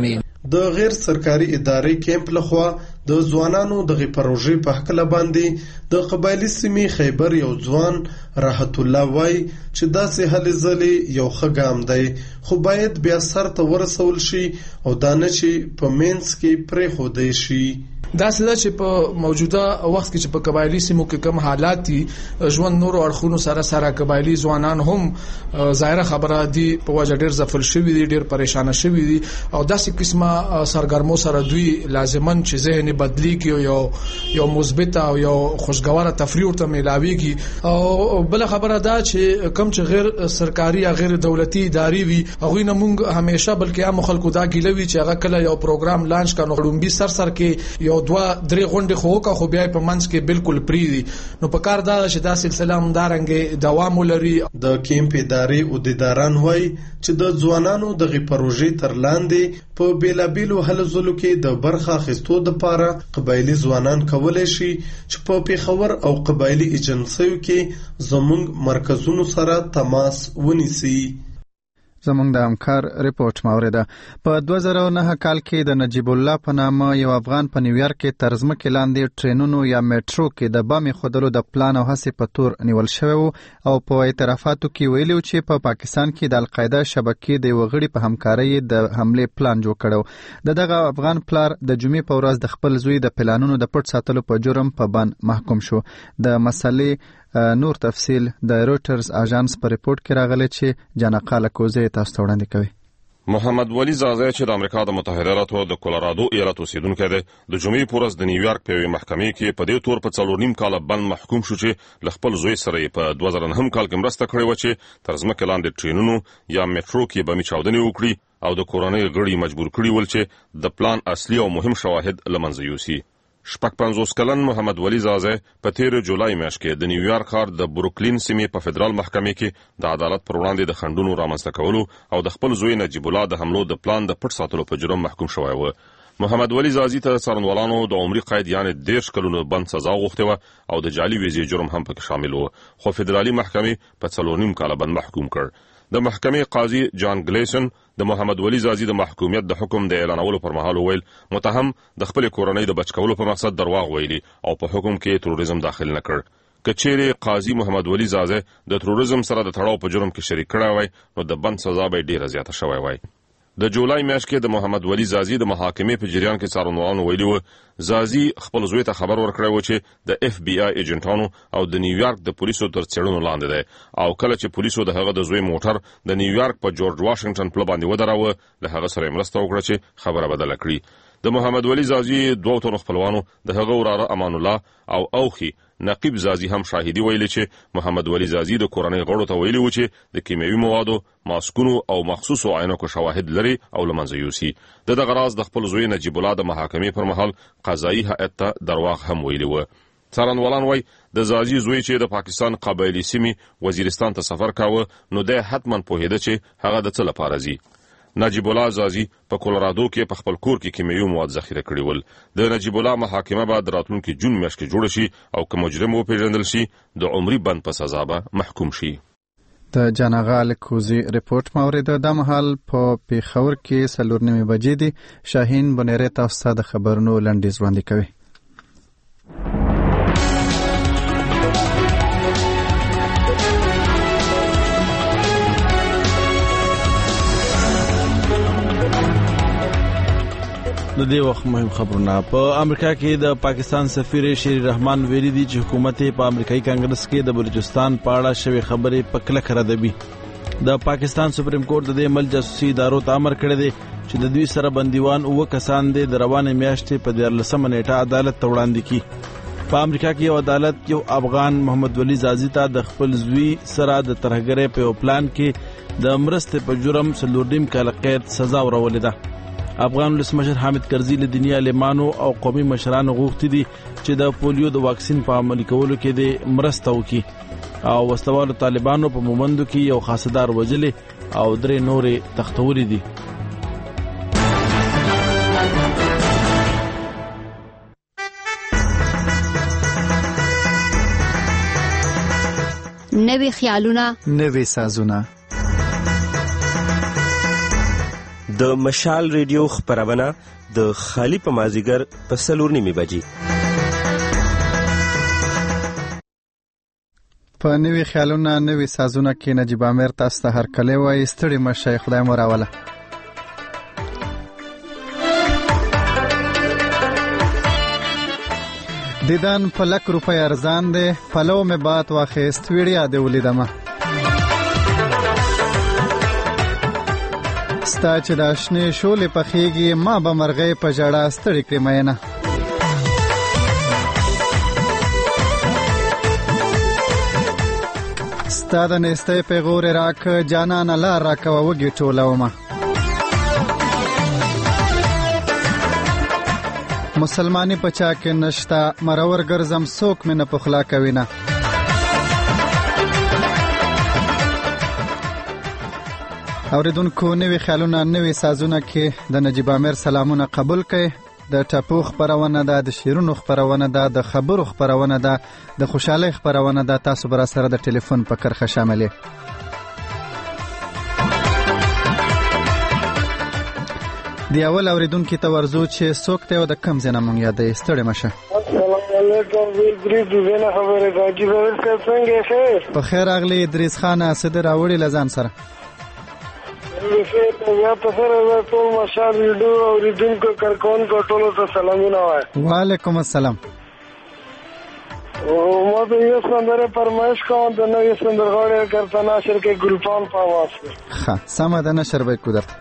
د غیر سرکاري ادارې کیمپ لخوا د ځوانانو دغه پروژې په هکله باندې د قبایلی سیمې خیبر یو ځوان راحت الله وایي چې داسې هلې ځلې یو ښه ګام دی خو باید بیا سر ته ورسول شي او دا نه چې په مینځ کې پرېښودی شي. دا څه چې په موجوده وخت کې چې په قبایلی سیمو کې کم حالات دي، ژوند نورو اړخونو سره سره قبایلی ځوانان هم ظاهره خبره دي په وجه ډېر ځپل شوي دي، ډېر پریشانه شوي دي او داسې قسمه سرګرمو سره دوی لازمن چې ذهن بدلی کړي یو یو مثبت او یو خوشګواره تفریح ورته میلاویږي. او بل خبره دا چې کم چې غیر سرکاري یا غیر دولتي ادارې وي هغوی نه موږ همیشه بلکې عام خلکو دا ګیله وي چې هغه کله یو پروګرام لانچ کړي نو ړومبي سر سر کې یو دوه درې غونډې خو وکړه خو بیا په منځ کې بالکل پریدي. نو په کار دا چې دا سلسله همدارنګې دوام ولري. د کیمپ ادارې عہدیداران وایي چې د ځوانانو دغه پروژې تر لاندې په بیلابیلو هلو ځلو کې د برخه اخیستو دپاره قبایلي ځوانان کولی شي چې په پیښور او قبایلي ایجنسیو کې زموږ مرکزونو سره تماس ونیسي. زمونږ د همکار ریپورت مورده په دوه زره او نهه کال کې د نجیب الله په نامه یو افغان په نیویارک کې تر ځمکې لاندې ټرینونو یا میټرو کې د بم ایښودلو د پلان او هڅې په تور نیول شوی و او په اعترافاتو کې ویلي و چې په پاکستان کې د القاعده شبکې د یوه غړي په همکارۍ د حملې پلان جوړ کړی. د دغه افغان پلار د جمعې په ورځ د خپل زوی د پلانونو د پټ ساتلو په جرم په بند محکوم شو. د مسلې نور تفصیل د روټرز اژانس په ریپورت کې راغلی چې جانقاله کوزه تاسو ته وړاندې کوي. محمد ولی زازی چې د امریکا د متحده ایالاتو د کولرادو ایالت اوسیدونکی دی، د جمعې په ورځ د نیویارک په یوې محکمې کې په دې تور په څلور نیم کاله بند محکوم شو چې له خپل زوی سره یې په دوه زره نهم کال کې مرسته کړې وه چې تر ځمکې لاندې ټرینونو یا میټرو کې بمي چاودنې وکړي او د کورنۍ غړي مجبور کړي ول چې د پلان اصلي او مهم شواهد له منځه یوسي. شپږ پنځوس کلن محمد ولی زازی په تیر جولای میاشت کې د نیویارک ښار د بروکلین سیمې په فدرال محکمې کې د عدالت پر وړاندې د خنډونو رامنځته کولو او د خپل زوی نجیب الله د حملو د پلان د پټ ساتلو په جرم محکوم شوی و. محمد ولی زازی ته څارنوالانو د عمري قید یعنې دېرش کلونو بند سزا غوښتې وه او د جعلي ویزې جرم هم پکې شامل و، خو فدرالي محکمې په څلور نیم کاله بند محکوم کړ. د محکمې قاضي جان ګلیسن د محمد ولی زازی د محکومیت د حکم د اعلانولو پر مهال ویل متهم د خپل کورنۍ د بچ کولو په مقصد درواغ ویلي او په حکم کې تروریزم داخل نه کړ. که چیرې قاضي محمد ولی زازی د تروریزم سره د تړاو په جرم کې شریک کړی وای نو د بند سزا به ډیره زیاته شوی وای. د جولای میاشت کې د محمد ولی زازی د محاکمې په جریان کې څارنوالانو ویلي و زازی خپل زوی ته خبر ورکړی و چې د اف بی آی ایجنټانو او د نیویارک د پولیسو تر څېړنو لاندې دی او کله چې پولیسو د هغه د زوی موټر د نیویارک په جورج واشنګټن پله باندې ودراوه له هغه سره یې مرسته وکړه چې خبره بدله کړي. د محمد ولی زازی دوه تنو خپلوانو د هغه وراره امان الله او اوخي نقیب زازی هم شاهدی ویلي چې محمد ولی زازی د کورنۍ غړو ته ویلي و چې د کیمیاوي موادو، ماسکونو او مخصوصو عینکو شواهد لري او له منځه یوسي. د دغه راز د خپل زوی نجیب الله د محاکمې پر مهال قضایي هیئت ته درواغ هم ویلي و. څارنوالان وایي د زازي زوی چې د پاکستان قبایلی سیمې وزیرستان ته سفر کاوه نو د حتمن پوهیده چې هغه د څه لپاره ځي. نجیب الله زازي په کولرادو کې په خپل کور کې کیمیاوي مواد ذخیره کړي ول. د نجیب الله محاکمه بعد راتلونکي جون میاشت کې جوړ شي او که مجرم وپیژندل شي د عمري بند په سزا به محکوم شي. د جنغال کوزي ریپورت مورید د مهال په پیښور کې سلور نیمه بجې دي. شاهین بنيره تاسو د خبرونو لنډیز وړاندې کوي. د دې وخت مهم خبرونه. په امریکا کې د پاکستان سفیر شری رحمان ویلي دي چې حکومت په امریکایي کانګرس کې د بلوچستان په اړه شوی خبرې په کلکه ردوي. د پاکستان سپریم کورټ د دې عمل جاسوسي ادارو ته امر کړی دی چې د دوی سره بندیوان اوه کسان دي د روانې میاشتې په دیارلسمه نیټه عدالت ته وړاندې کړي. په امریکا کې یو عدالت یو افغان محمد ولی زازي ته د خپل زوی سره د ترهګرۍ په یو پلان کې د مرستې په جرم څلور نیم کاله قید سزا ورولې ده. افغان ولسمشر حامد کرزي له دیني عالمانو او قومي مشرانو غوښتي دي چې د پولیو د واکسین په عملي کولو کې د مرسته وکړي او وسلوالو طالبانو په مومندو کې یو خاصدار وجلې او درې نورې تختوري دي. نوې خیالونه، نوې سازونه. د مشال ریډیو خبرونه د خالی په مازیګر په سلور نیمه بجې. په نوې خیالونه نوې سازونه کې نجیب امیر تاسو ته هر کله وایي ستړي مشه خدای مو راوله. دیدن په لک روپۍ ارزان دی، پلو مې بات واخیست ویډیا دې ولیدمه. ستا چې د شنې شولې پخېږي ما به مرغۍ په ژړا ستړې کړې مینه. ستا د نیستۍ پیغورې راکه جانانه لار راکوه وږې ټولومه. مسلماني په چا کې نشته مرور ګرځم څوک مې نه پخلا کوي نه. اوریدونکو نوې خیالونه نوې سازونه کې د نجیب امیر سلامونه قبول کړئ. د ټاپو خبرونه ده، د شیرونو خبرونه ده، د خبرو خبرونه ده، د خوشحالۍ خبرونه ده. تاسو به سره د ټلیفون په کرښه شاملې. دی اول اوریدونکو ته ورزو چې څوک ته او د کم ځای نه مونږ یادې. ستړي مشه. السلام علیکم. ادریس دینا خبره راځي ورته څنګه ښه؟ په خیر اغلی ادریس خان اسد راوړي لزان سره. یا په سره ټول مشال ویډیو اوریدونکو کارکون کو ټول ته سلامونه وای. وعلیکم السلام. او ما د یو سندره فرمایش کوم د نوې سندرغاړي کرتا ناشر کې ګلفام په आवाज. ها سم ده نشر به کو درته.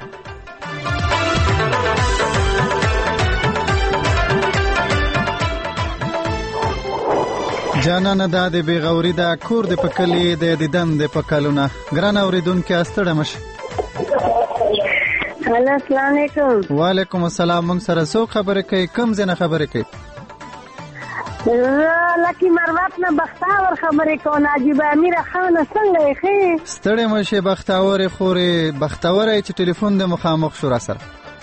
جانانه دا د بیغوري دا کور د پکلی د دیدن د پکلونه. ګران اوریدونکو استړه مشه. السلام علیکم. وعلیکم السلام. مونږ سره څو خبرې کوي؟ کم ځنه خبرې کوي؟ لکی مروت نه بختاور خبرې کوي. نجیب امیر خان څنګه یې؟ ستړي مشه بختاور خوري بختاور چې ټلیفون د مخامخ شو را سره.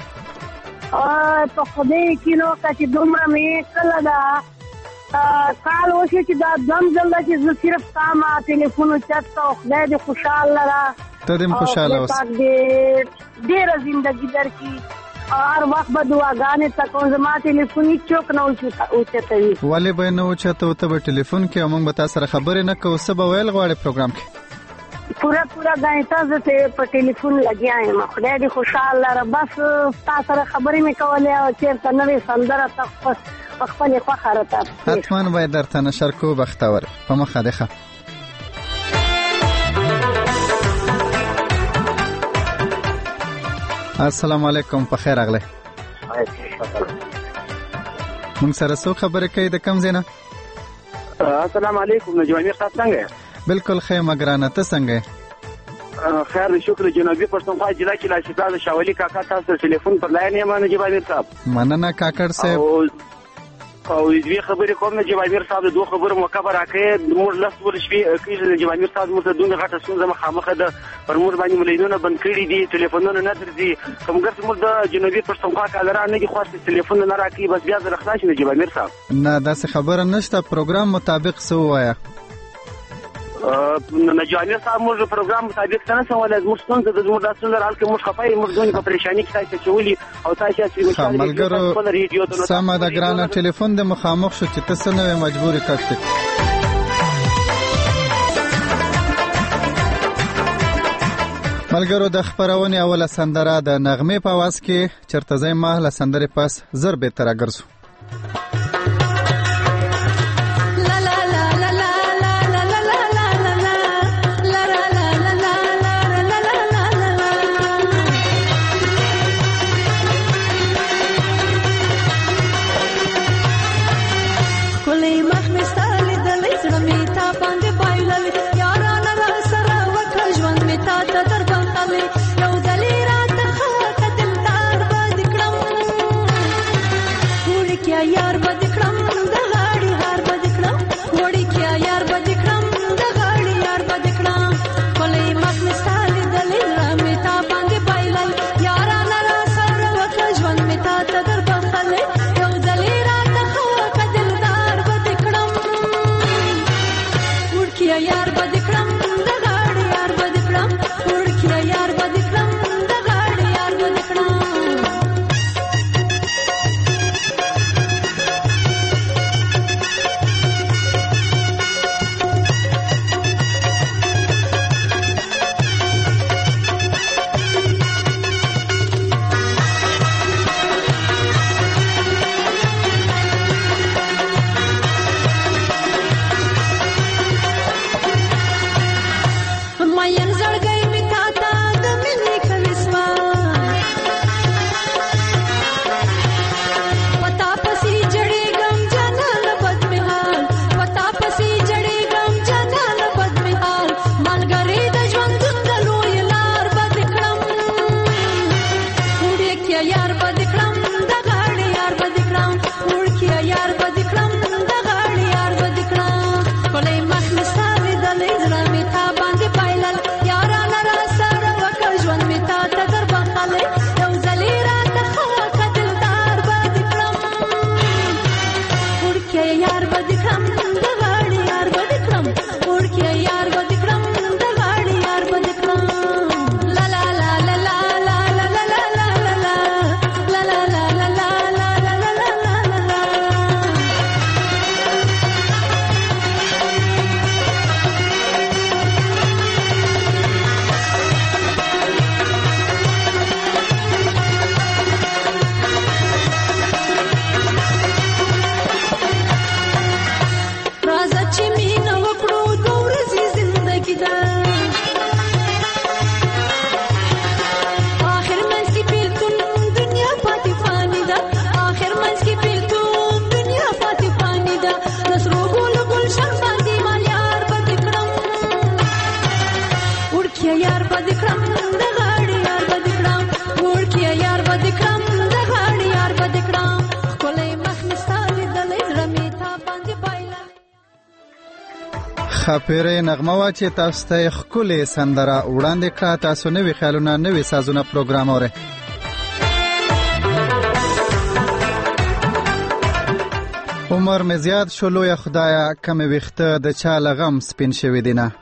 ا په خدای کې نو چې دومره مې کله دا کال وشي چې دا دم جلده چې زه صرف ساما ټلیفون چاته خدای دې خوشاله را ته دې خوشاله اوس ډېره زندگی درکړي. هر وخت به دعاګانې تکوم. زما ټلیفون هیڅوک نه اوچتوي. ولې به نه اوچته؟ ته به ټلیفون کې موږ به تاسو سره خبرې نه کوو. څه به ویل غواړې پروګرام کې؟ پورا پورا غانټه زه ته په ټلیفون لګیا یم. خدای دې خوشاله را. بس تاسو سره خبرې مې کولې او چېرته نوې سندره ته خپل خوښه راته. حتما باید درته نشر کو بختور په مخه ده. السلام علیکم. په خیر اغله. مونږ سره څو خبرې کوي د کم زینه؟ السلام علیکم. نجیب امیر صاحب څنګه؟ بالکل خیر مګرانه. ته څنګه؟ خیر شکر. جنوبي پښتونخوا ضلع کې لاشفاز شاولي کاکا تاسو ټلیفون پر لاین یم. نجیب امیر صاحب مننه کاکړ صاحب. او دوی خبرې کوم نه جواب امیر صاحب دوه خبرو مکبر راکې موږ لاس ور شي کې جواب امیر صاحب موږ دونه غټه ستونزه مخامخه ده پر موږ باندې ملیدونه بند کړي دي ټلیفونونه نه درځي کومګر موږ د جنوبي پښتونخوا کالرا نه دي خاص ټلیفون نه راکې بس بیا زه خلاص نه جواب امیر صاحب نه داسې خبره نشته پروګرام مطابق سو وایا نه جواب امیر صاحب موږ پروګرام مطابق څنګه سوال از موږ ستونزه د موږ د ستونزه حل کې موږ خپای موږ دونه په پریشانی کې تاسو چولي او تاسو چې ملګرو سم د ګرانه ټلیفون د مخامخ شو چې تاسو نه مجبور کړئ ملګرو د خبرونه اوله سندره د نغمه په واس کې چرته ځای ما له سندره پاس زر به تر اگرسو خاپیره نغمه وا چې تاسو ته خولې سندره وړاندې کړه تاسو نوې خیالونه نوې سازونه پروګرام اورئ عمر مې زیات شو لویه خدایا کمې ویښته د چا له غم سپین شوي دي نه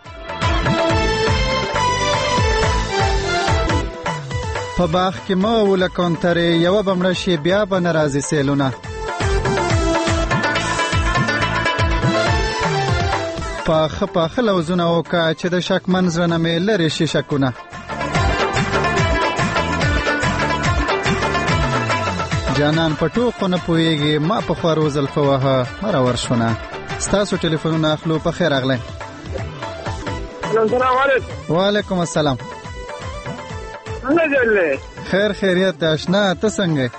په باغ کې مه ولکونترې یوه به مړه شي بیا به نه راځي سیلونه پاخه پاخه لوزونه وکړه چې د شکمن زړه نه مې لرې شي شکونه جانان په ټوکو نه پوهېږي ما په خوا روزل په وهه مه راورشونه ستاسو ټلیفونونه اخلو په خیر راغلی السلام علیکم وعلیکم السلام څنګه جلې خیر خیریت دی اشنا ته څنګه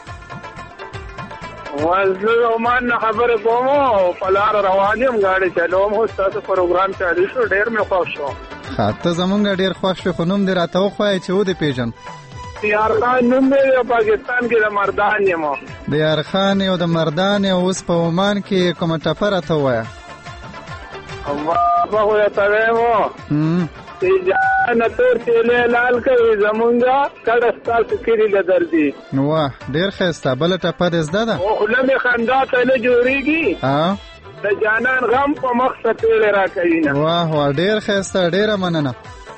وزله عمان نه خبره کوم او په لار روان یم غاړې چلوم هو تاسو پروګرام چالو شو ډېر مې خوښ شو خاطر زمونږ ډېر خوښ شو خو نوم دې راته وخوای چې و دې پیژن یار خان نوم دی پاکستان کې د مردان یم. د یار خان او د مردان اوس په عمان کې کومه ټپره ته وایه؟ ما خو ته وایم چې جان تور تیلې لال کوي زمونږه کډه ستاسو کړي له دردي. واه ډېر ښایسته. بله ټپه دې زده ده؟ او خوله مې خندا ته نه جوړېږي د جانان غم په مخ څپېړې راکوي نه. واه واه ډېر ښایسته. ډېره مننه.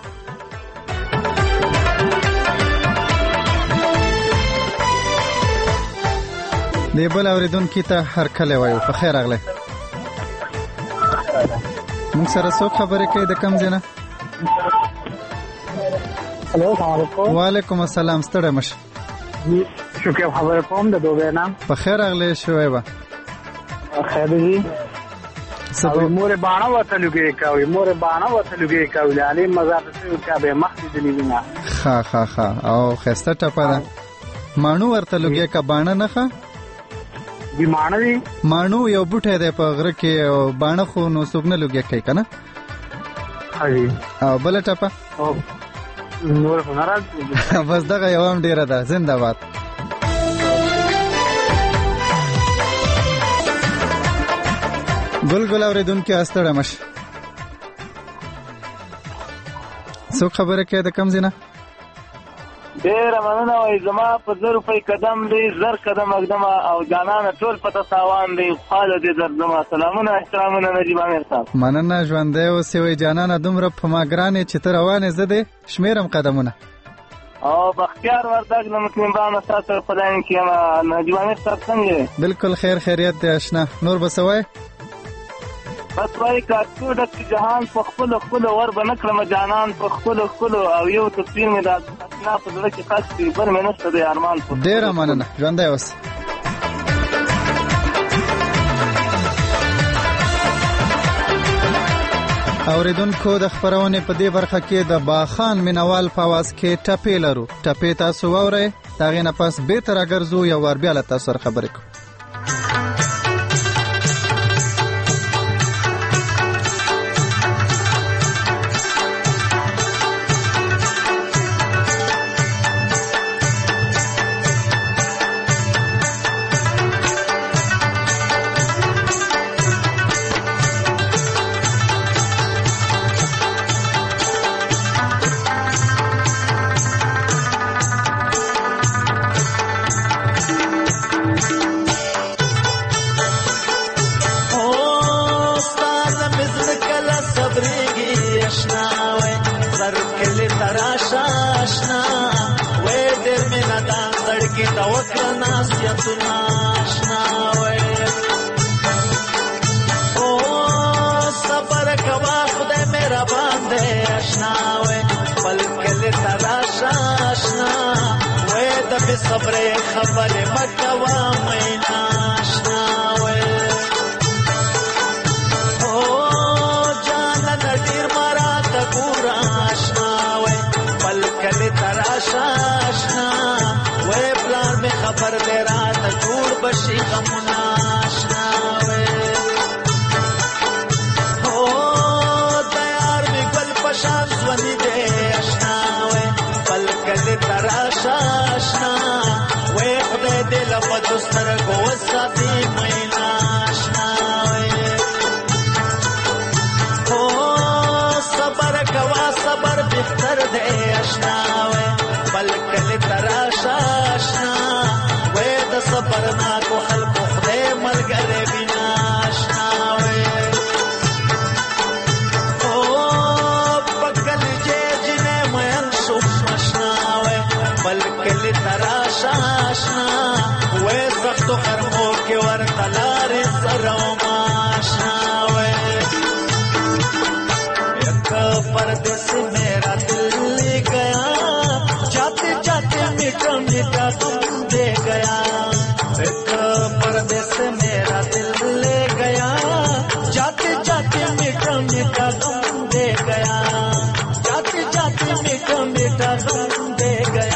دی بل اوریدونکي ته هرکلی وایو. په خیر راغلی. موږ سره څوک خبرې کوي د کوم ځای نه؟ هلو السلام علیکم. وعلیکم السلام. ستړی مشه. شکر خبرې کوم د دوبۍ نه. په خیر راغلی شعیبه. خیر دی. مور باڼه ورته لوګې کوي مور باڼه ورته لوګې کوي علي مزار ته چې به مخکې د نیوینه. ښه ښه ښه او ښایسته ټپه ده. ماڼو ورته لوګې که باڼه نه ښه دی ماڼه دی. ماڼو یو بوټی دی په غره کې او باڼه خو نو څوک نه لوګې کوي که نه. او بله ټپه نور خو نه راځي. بس دغه یو هم ډېره ده. زنده باد. ګل ګل اورېدونکي ستړی مشه. څوک خبره کوي د کوم ځای نه؟ ډېره مننه. وایي زما په زر روپۍ قدم دی زر قدم اږدمه او جانانه ټول په تساوان دی خواله دې درځمه. سلامونه احترامونه نجیب امیر صاحب. مننه. ژوندی اوسې. وایي جانانه دومره په ما ګران یې چې ته روان یې زه دې شمېرم قدمونه. او بختیار وردګ له مسلمان استاد سره په لاین کې یم. نجیب امیر صاحب څنګه دی؟ بالکل خیر خیریت دی اشنا. نور به څه وایې؟ بس وایي کارتو ډک جهان په خپلو خپلو ور به نه کړم جانان په خپلو خپلو او یو تصویر مې د اشنا په زړه کې خاص کړي بل مې نشته دی ارمان. ډېره مننه. ژوندی اوسې. اوریدونکو د خپرونې په دې برخه کې د باخان مینوال په اواز کې ټپې لرو. ټپې تاسو واورئ. د هغې نه پس بېرته راګرځو یو وار بیا له تاسو سره خبرې کوو. صبرې خبرې مکوا مینا آشنا وې او جان نذیر مرا ته ګور آشنا وې پلکلې تراشا آشنا وې پلان می خبر دې رات جوړ بشي غمنا آشنا وې او تیار می ګل پشان سونی دې آشنا وې پلکلې تراشا آشنا دل په دستر کو ساتي مینا آشنا وې او صبر کوا صبر بهتر دې آشنا وې بلکل تراشا آشنا وې د صبر نا کو خلق خدای ملګری بنا آشنا وې او پکل جې جنې مېن شو آشنا وې بلکل تراشا آشنا تو خرمو کے ور تلار سرو ماشنا وے ایک پردیس میرا دل لے گیا جاتے جاتے میٹھا میٹھا تم دے گیا ایک پردیس میرا دل لے گیا جاتے جاتے میٹھا میٹھا تم دے گیا جاتے جاتے میٹھا میٹھا تم دے گیا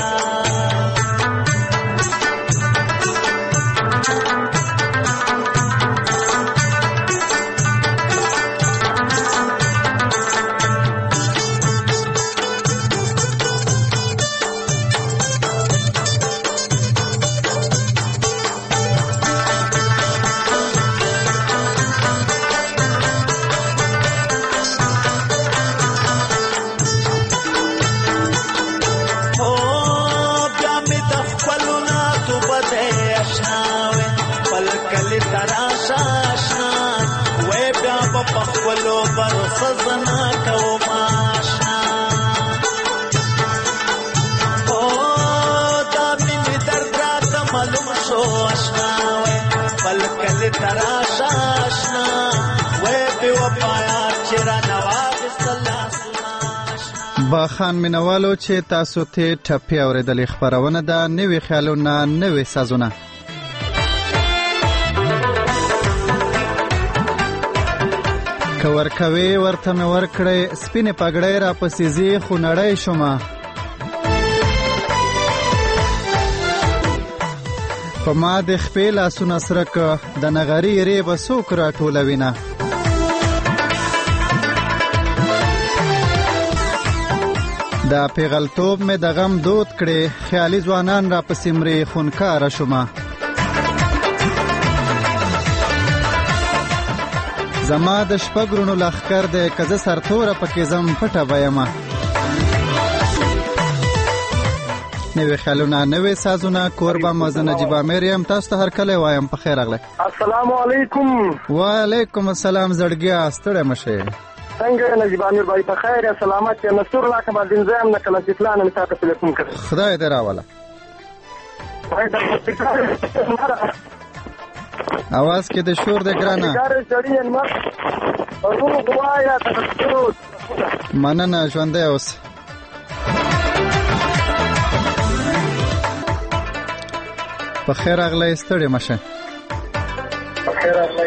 آشنا وې بل کلی تراشا آشنا وې بیا په خپلو پر سزنا کوم آشنا او دا مینې درد راته معلوم شو آشنا وې بل کلی تراشا آشنا وې بې وفایا چې رانه واخیستل باخان مینوالو چې تاسو ته ټپې اورېدلې خپرونه ده نوي خیالونه نوي سازونه که ورکوي ورته مې ورکړی سپینې پګړۍ راپسې ځي خو نړۍ شومه په ما د خپې لاسونه سره که د نغري ری به څوک راټولوینه دا پیغلتوب مې د غم دود کړې خیالي ځوانان را پسې مرې خونکاره شومه زما د شپږ رونو لښکر دی که زه سرتوره پکې ځم پټه به یمه نوي خیالونه نوي سازونه کوربه مزه نجیب امیر یم تاسو ته هرکلی وایم په خیر راغلی السلام علیکم وعلیکم السلام زړګیا ستړی مه شئ څنګه نجیب امیر بای په خیر یا سلامت یا نصر الله کبا دینزم نه کله چې نه تاسو ټلیفون کړ خدای دې راوله اواز کې د شور د ګرانه مننه ژوندی اوس په خیر راغلی ستړی مه شئ په خیر راغلی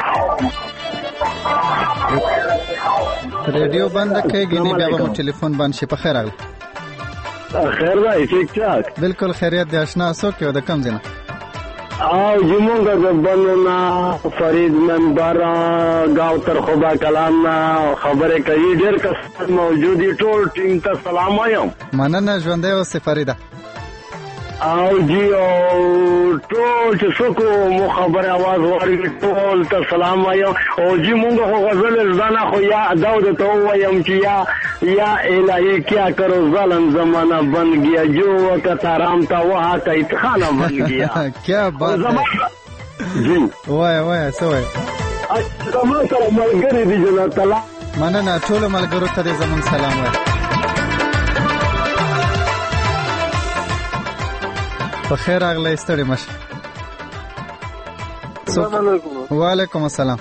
ریډیو بند کړئ ګینې بیا به مو ټلیفون بند شي په خیر راغلی خیر دی ټیک ټاک بالکل خیریت دی اشنا څوک یو د کم ځای نه او زمونږ د بندونه فرید منبر گاو تر خوبا کلام خبرې کوي ډېر کسان موجود دي ټول ټیم ته سلام وایم مننه ژوندی اوسې فریده او جی او ټول چې څوک مو خبره आवाज واري ټول ته سلام وایم او جی مونږ خو غزل زانا خو یا داود ته وایم چې یا یا الہی کیا کرو ظلم زمانہ بن گیا جو وقت آرام تھا وہاں کا اتخانہ بن گیا کیا بات ہے جی وای وای سوای زمانہ سره ملګری دی جنا تعالی مننه ټول ملګرو ته زمون سلام وای په خیر راغلی ستړی مه شئ السلام علیکم وعلیکم السلام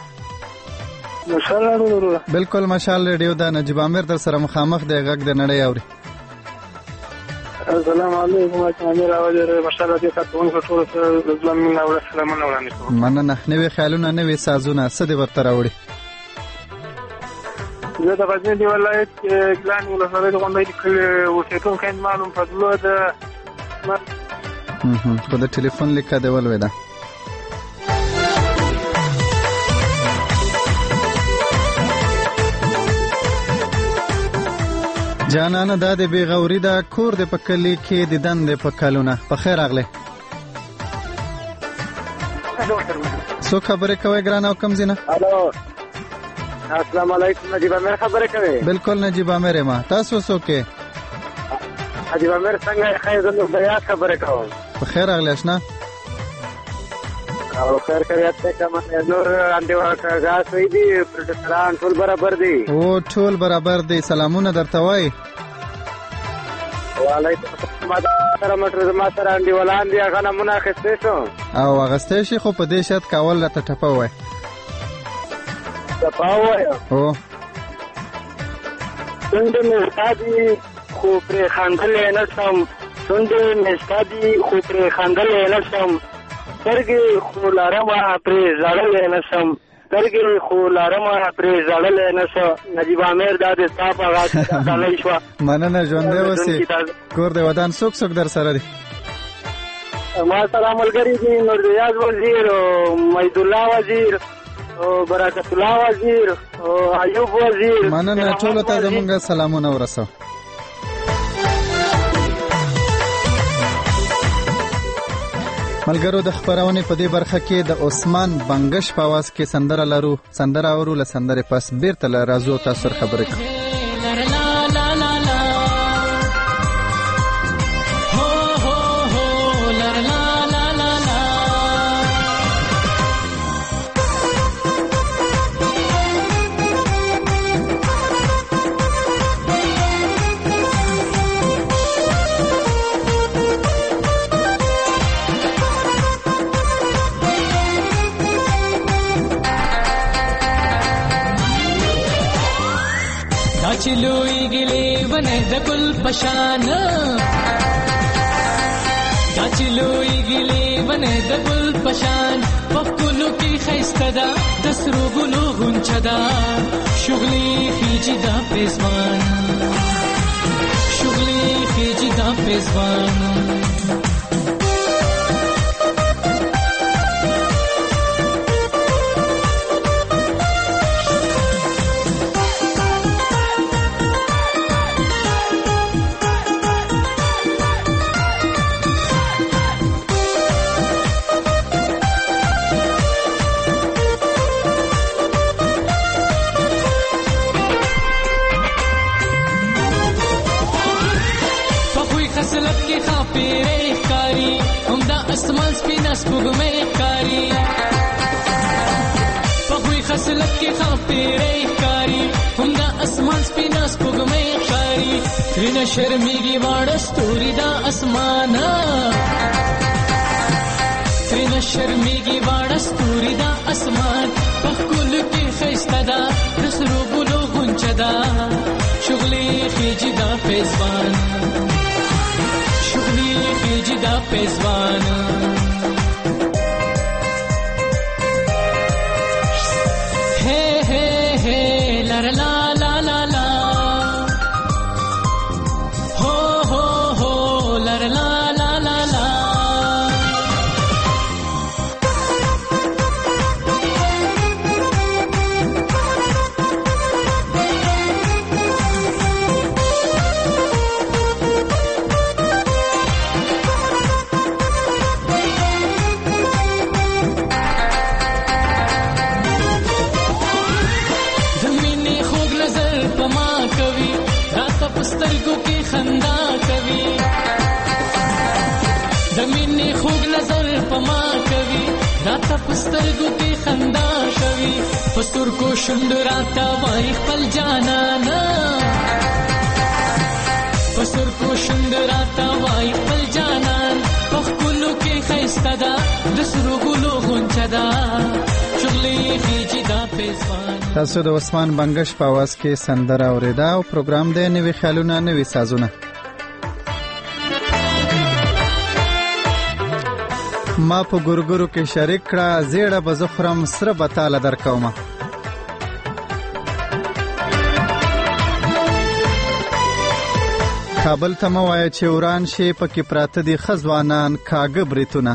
مشال راډیو بالکل مشال ریډیو دا نجیب امیر در سره مخامخ دی غږ د نړۍ اوري السلام علیکم امیر اواز مشال راډیو کارتون ټول سره ځلم نه اور سلام نه وړاندې کوم مننه نوې خیالونه نوې سازونه څه دې ورته راوړي زه د غزنی دی ولایت ګلان ولسوالۍ غونډې کله اوسېدونکو معلوم فضلو د خو د ټلیفون لیکه دی ولوېده جانانه دا د بېغوري ده کور د په کلي کې د دندې په کلونه په خیر راغلی څوک خبرې کوئ ګرانه او کوم ځای نه الو السلام علیکم نجیب امیر خبرې کوي بالکل نجیب امیر یم تاسو څوک یې نجیب امیر څنګه خیر زه بیات خبرې کوم په خیر راغلی اشنا او خیر خیریت ته کوم نور اندیوا کاغذ وی دي پروډکټران ټول برابر دي او ټول برابر دي سلامونه درته وای وعلیکم السلام سره مټر ما سره اندیولان دي هغه نمونه اخیستې شو او اغستې شي خو په دې شت کول راته ټپه وای ټپه وای او څنګه مې ستادي خو پر خاندلې نه سم څنګه مې ستادي خو پر خاندلې نه سم سترګې خو لارم پرې ځړلې نه سم سترګې خو لارم پرې ځړلې نه سم نجیب امیر دا د ستا په غاښ ډالۍ شوه مننه ژوندی اوسې کور د ودان څوک څوک در سره دي ما سره ملګري دي نورریاض وزیر او مجدالله وزیر او برکت الله وزیر او ایوب وزیر مننه ټولو ته زمونږ سلامونه ورسو ملګرو د خبرونه په دې برخه کې د عثمان بنگش په आवाज کې سندره لرو سندره اورو له سندره پس بیرته راځو تاسو خبرې کوو چې لوی ګلې ونه د ګل پشان دا چې لوی ګلې ونه د ګل پشان په ګلو کې ښایسته ده د سرو ګلو غونچه ده شغلې خېجي دا پېزوان شغلې خېجي دا پېزوان اسمان سپینا سپوږمۍ ښکاري په خوی خصلت کې ښاپېرۍ ښکاري همدا اسمان سپینا سپوږمۍ ښکاري ترېنه شرمېږي واړه ستوري دا اسمانه ترېنه شرمېږي واړه ستوري دا اسمان په ښکلو کې ښایسته ده د سرو ګلو غونچه ده شغلې خېجي دا پېزوان شغلې خېجي دا پېزوان هې هې هې لا لا لا لا لا هو هو هو لا لا لا لا لا سترګو کې خندا کوي د مینې خوږ نظر په ما کوي راته په سترګو کې خندا کوي په سترګو شونډو راته وایي خپل جانانه په سترګو شونډو راته وایي خپل جانان په ښکلو کې ښایسته ده د سرو ګلو غونچه ده شغلې خېجي دا پېزوان تاسو د عثمان بنگش په आवाज کې سندره اوریدا او پروګرام دی نوې خیالونه نوې سازونه ما په ګورګورو کې شریک کړه زیړه بزخرم سره بتاله درکومه کابل ته مو وایي چې وران شي پکې پراته دي خزوانان کاګه بریتونه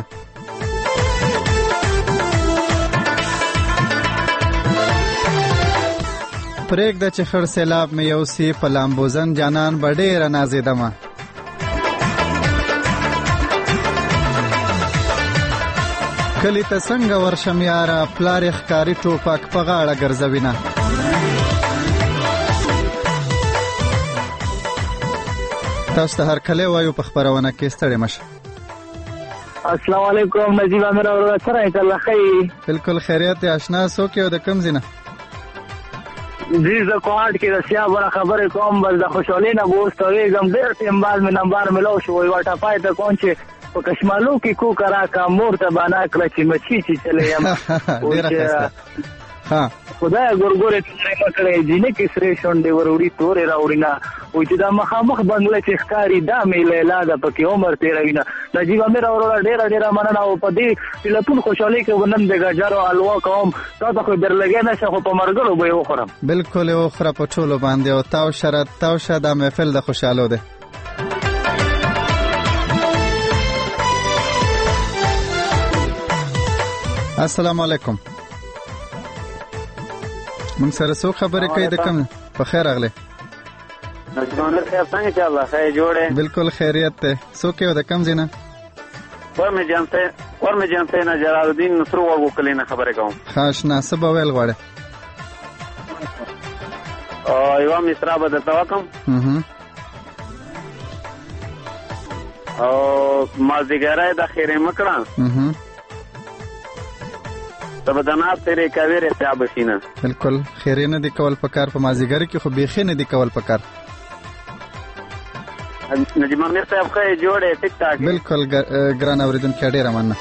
پریک د چې خړ سیلاب مې یو سی په لامبوزن جانان بډېره نازېدمه کلی ته څنګه ورشم یاره پلار یې ښکاري ټوپک په غاړه ګرځوینه تاسو ته هر کله وایو په خبرونه کې ستړي مشه السلام علیکم نجیب امیر اورا سره الله خیر بالکل خیریت آشنا سو کې د کم زینه جی زه کوهاټ کې د سیابره خبرې کوم بس د خوشحالۍ نه بوستوېږم ډېر ټیم بعد مې نمبر ملو شو وایي واټه پای ته کوم چې په کشمالو کې کو کرا کا مور ته بانا کړه چې مچی چې چلے یم ډېر ښه ها خدای ګورګورې څه کړې جینې کې سره شونډې وروړي تورې راوړي نه او چې دا مخامخ بنگله چې ښکاری دا مې لیلا د پکې عمر تیروي نه نجیب امیر اورا ډېر ډېر مننه او په دې لټون خوشحالي کې ونن د ګجارو الوا کوم تاسو خو درلګې نشه خو په مرګلو به وخورم بالکل وخره په ټولو باندې او تاو شرط تاو شاده محفل د خوشاله ده السلام علیکم من سره څو خبرې کوي د کم په خیر اغله نجمانه خیر څنګه چې الله خیر جوړه بالکل خیریت ته څو کې د کم زینه ورمه جانته ورمه جانته نه جلال الدین نصر ورغو کلینه خبرې کوم خاص ناسب ویل غواړي او یو مسترا بده توکم اها او مازیګرای د خیره مکړه اها تبدانات تیرې کاویره صاحب شینه بالکل خیره نه دی کول پکار په مازیګر کې خو بیخې نه دی کول پکار نجیب امیر صاحب خې جوړه ټیک ټاک بالکل ګران اوریدونکو ډېر مننه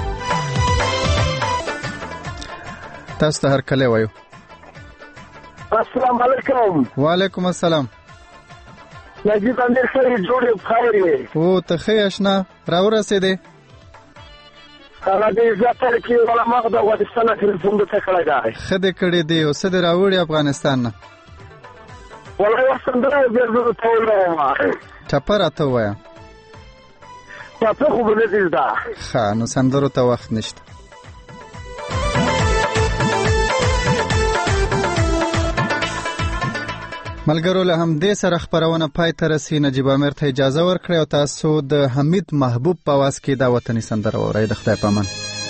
تاسو ته هر کله وایو السلام علیکم. وعلیکم السلام. نجیب امیر سره جوړ بخیر یې. او ته ښه اشنا راورسېدې؟ هغه دې زیاتره کې ولا مغ د افغانستان تلیفون د تکړه دی. ښه دې کړې دی او څه دې راوړي افغانستان نه؟ والله یو سندره بیا زه ته ووایم. ټپه راته ووایه. ټپه خو به نه دې زده. ښه نو سندرو ته وخت نشته. ملګرو له همدې سره خپرونه پای ته رسي. نجیب امیر ته اجازه ورکړئ او تاسو د حمید محبوب په آواز کې دا وطني سندره واورئ. د خدای په امان.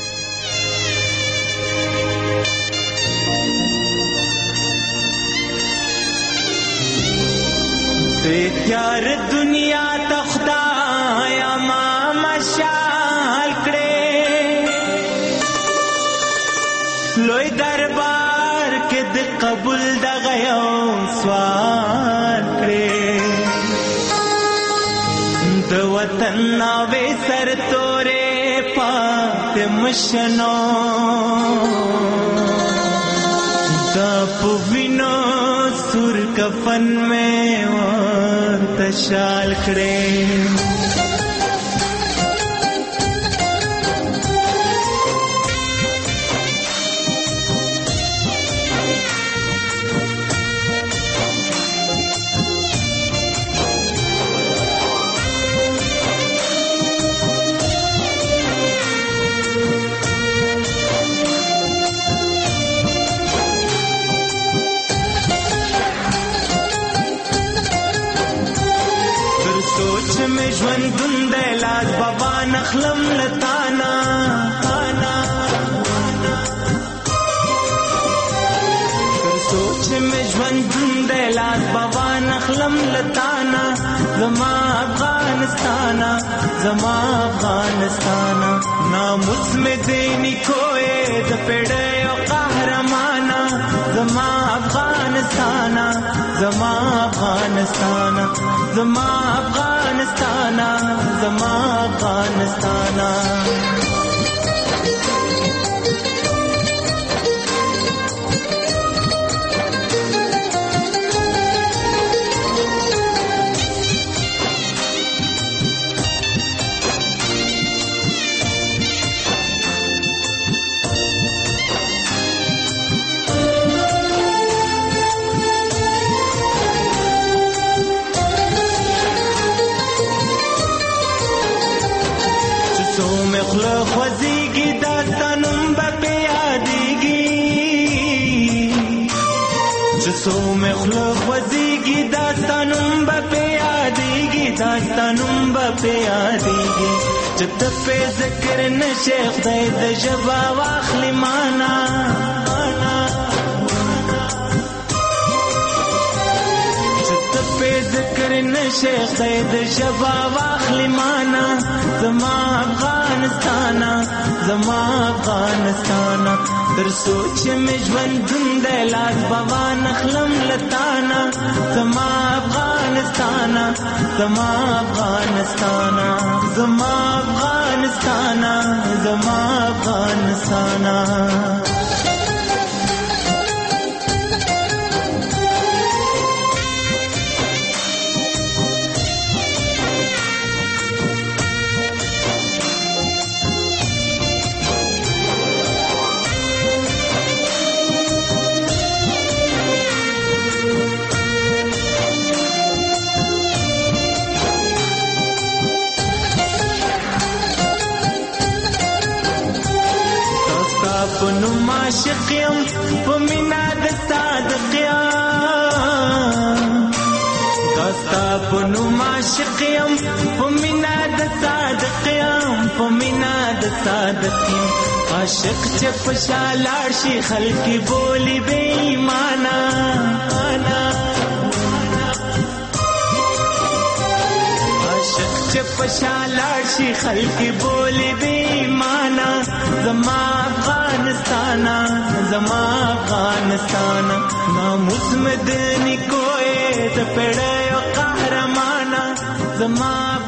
یار دنیا ته خدایا ما مشال کړې لوی دربار کې د قبول د غيو سوال کړې د وطن ناوې سر تورې پات مشنو د پوینو سور کفن میں ورته شال کړې میں ژوندون د لاس بابا نخلم لتانا تر سوچ میں ژوندون د لاس بابا نخلم لتانا زما افغانستانا زما افغانستانا ناموس میں دینی کوئے د پیڑے او قهرمانا زما افغانستانا زما افغانستانا زما افغانستانا زما افغانستانا مخلو خوزیگی داستانم با پیادیگی چسو مخلو خوزیگی داستانم با پیادیگی داستانم با پیادیگی جب پہ ذکر نشیخ دید جبا واخلی مانا ذکر نشیخ دید شبا واخلی مانا زما افغانستانا زما افغانستانا در سوچ میں ژوندون د لاس بابا نخلم لتانا زما افغانستانا زما افغانستانا زما افغانستانا زما افغانستانا پنو معشقیم پمینا د صادقیم داستا پنو معشقیم پمینا د صادقیم پمینا د صادقیم عاشق چې پشالاړ شي خلکی بولی بے ایمانا عاشق چې پشالاړ شي خلکی بولی بے ایمانا زما افغانستانا زما افغانستانا ناموس مدنی کوئے د پیړیو قهرمانا زما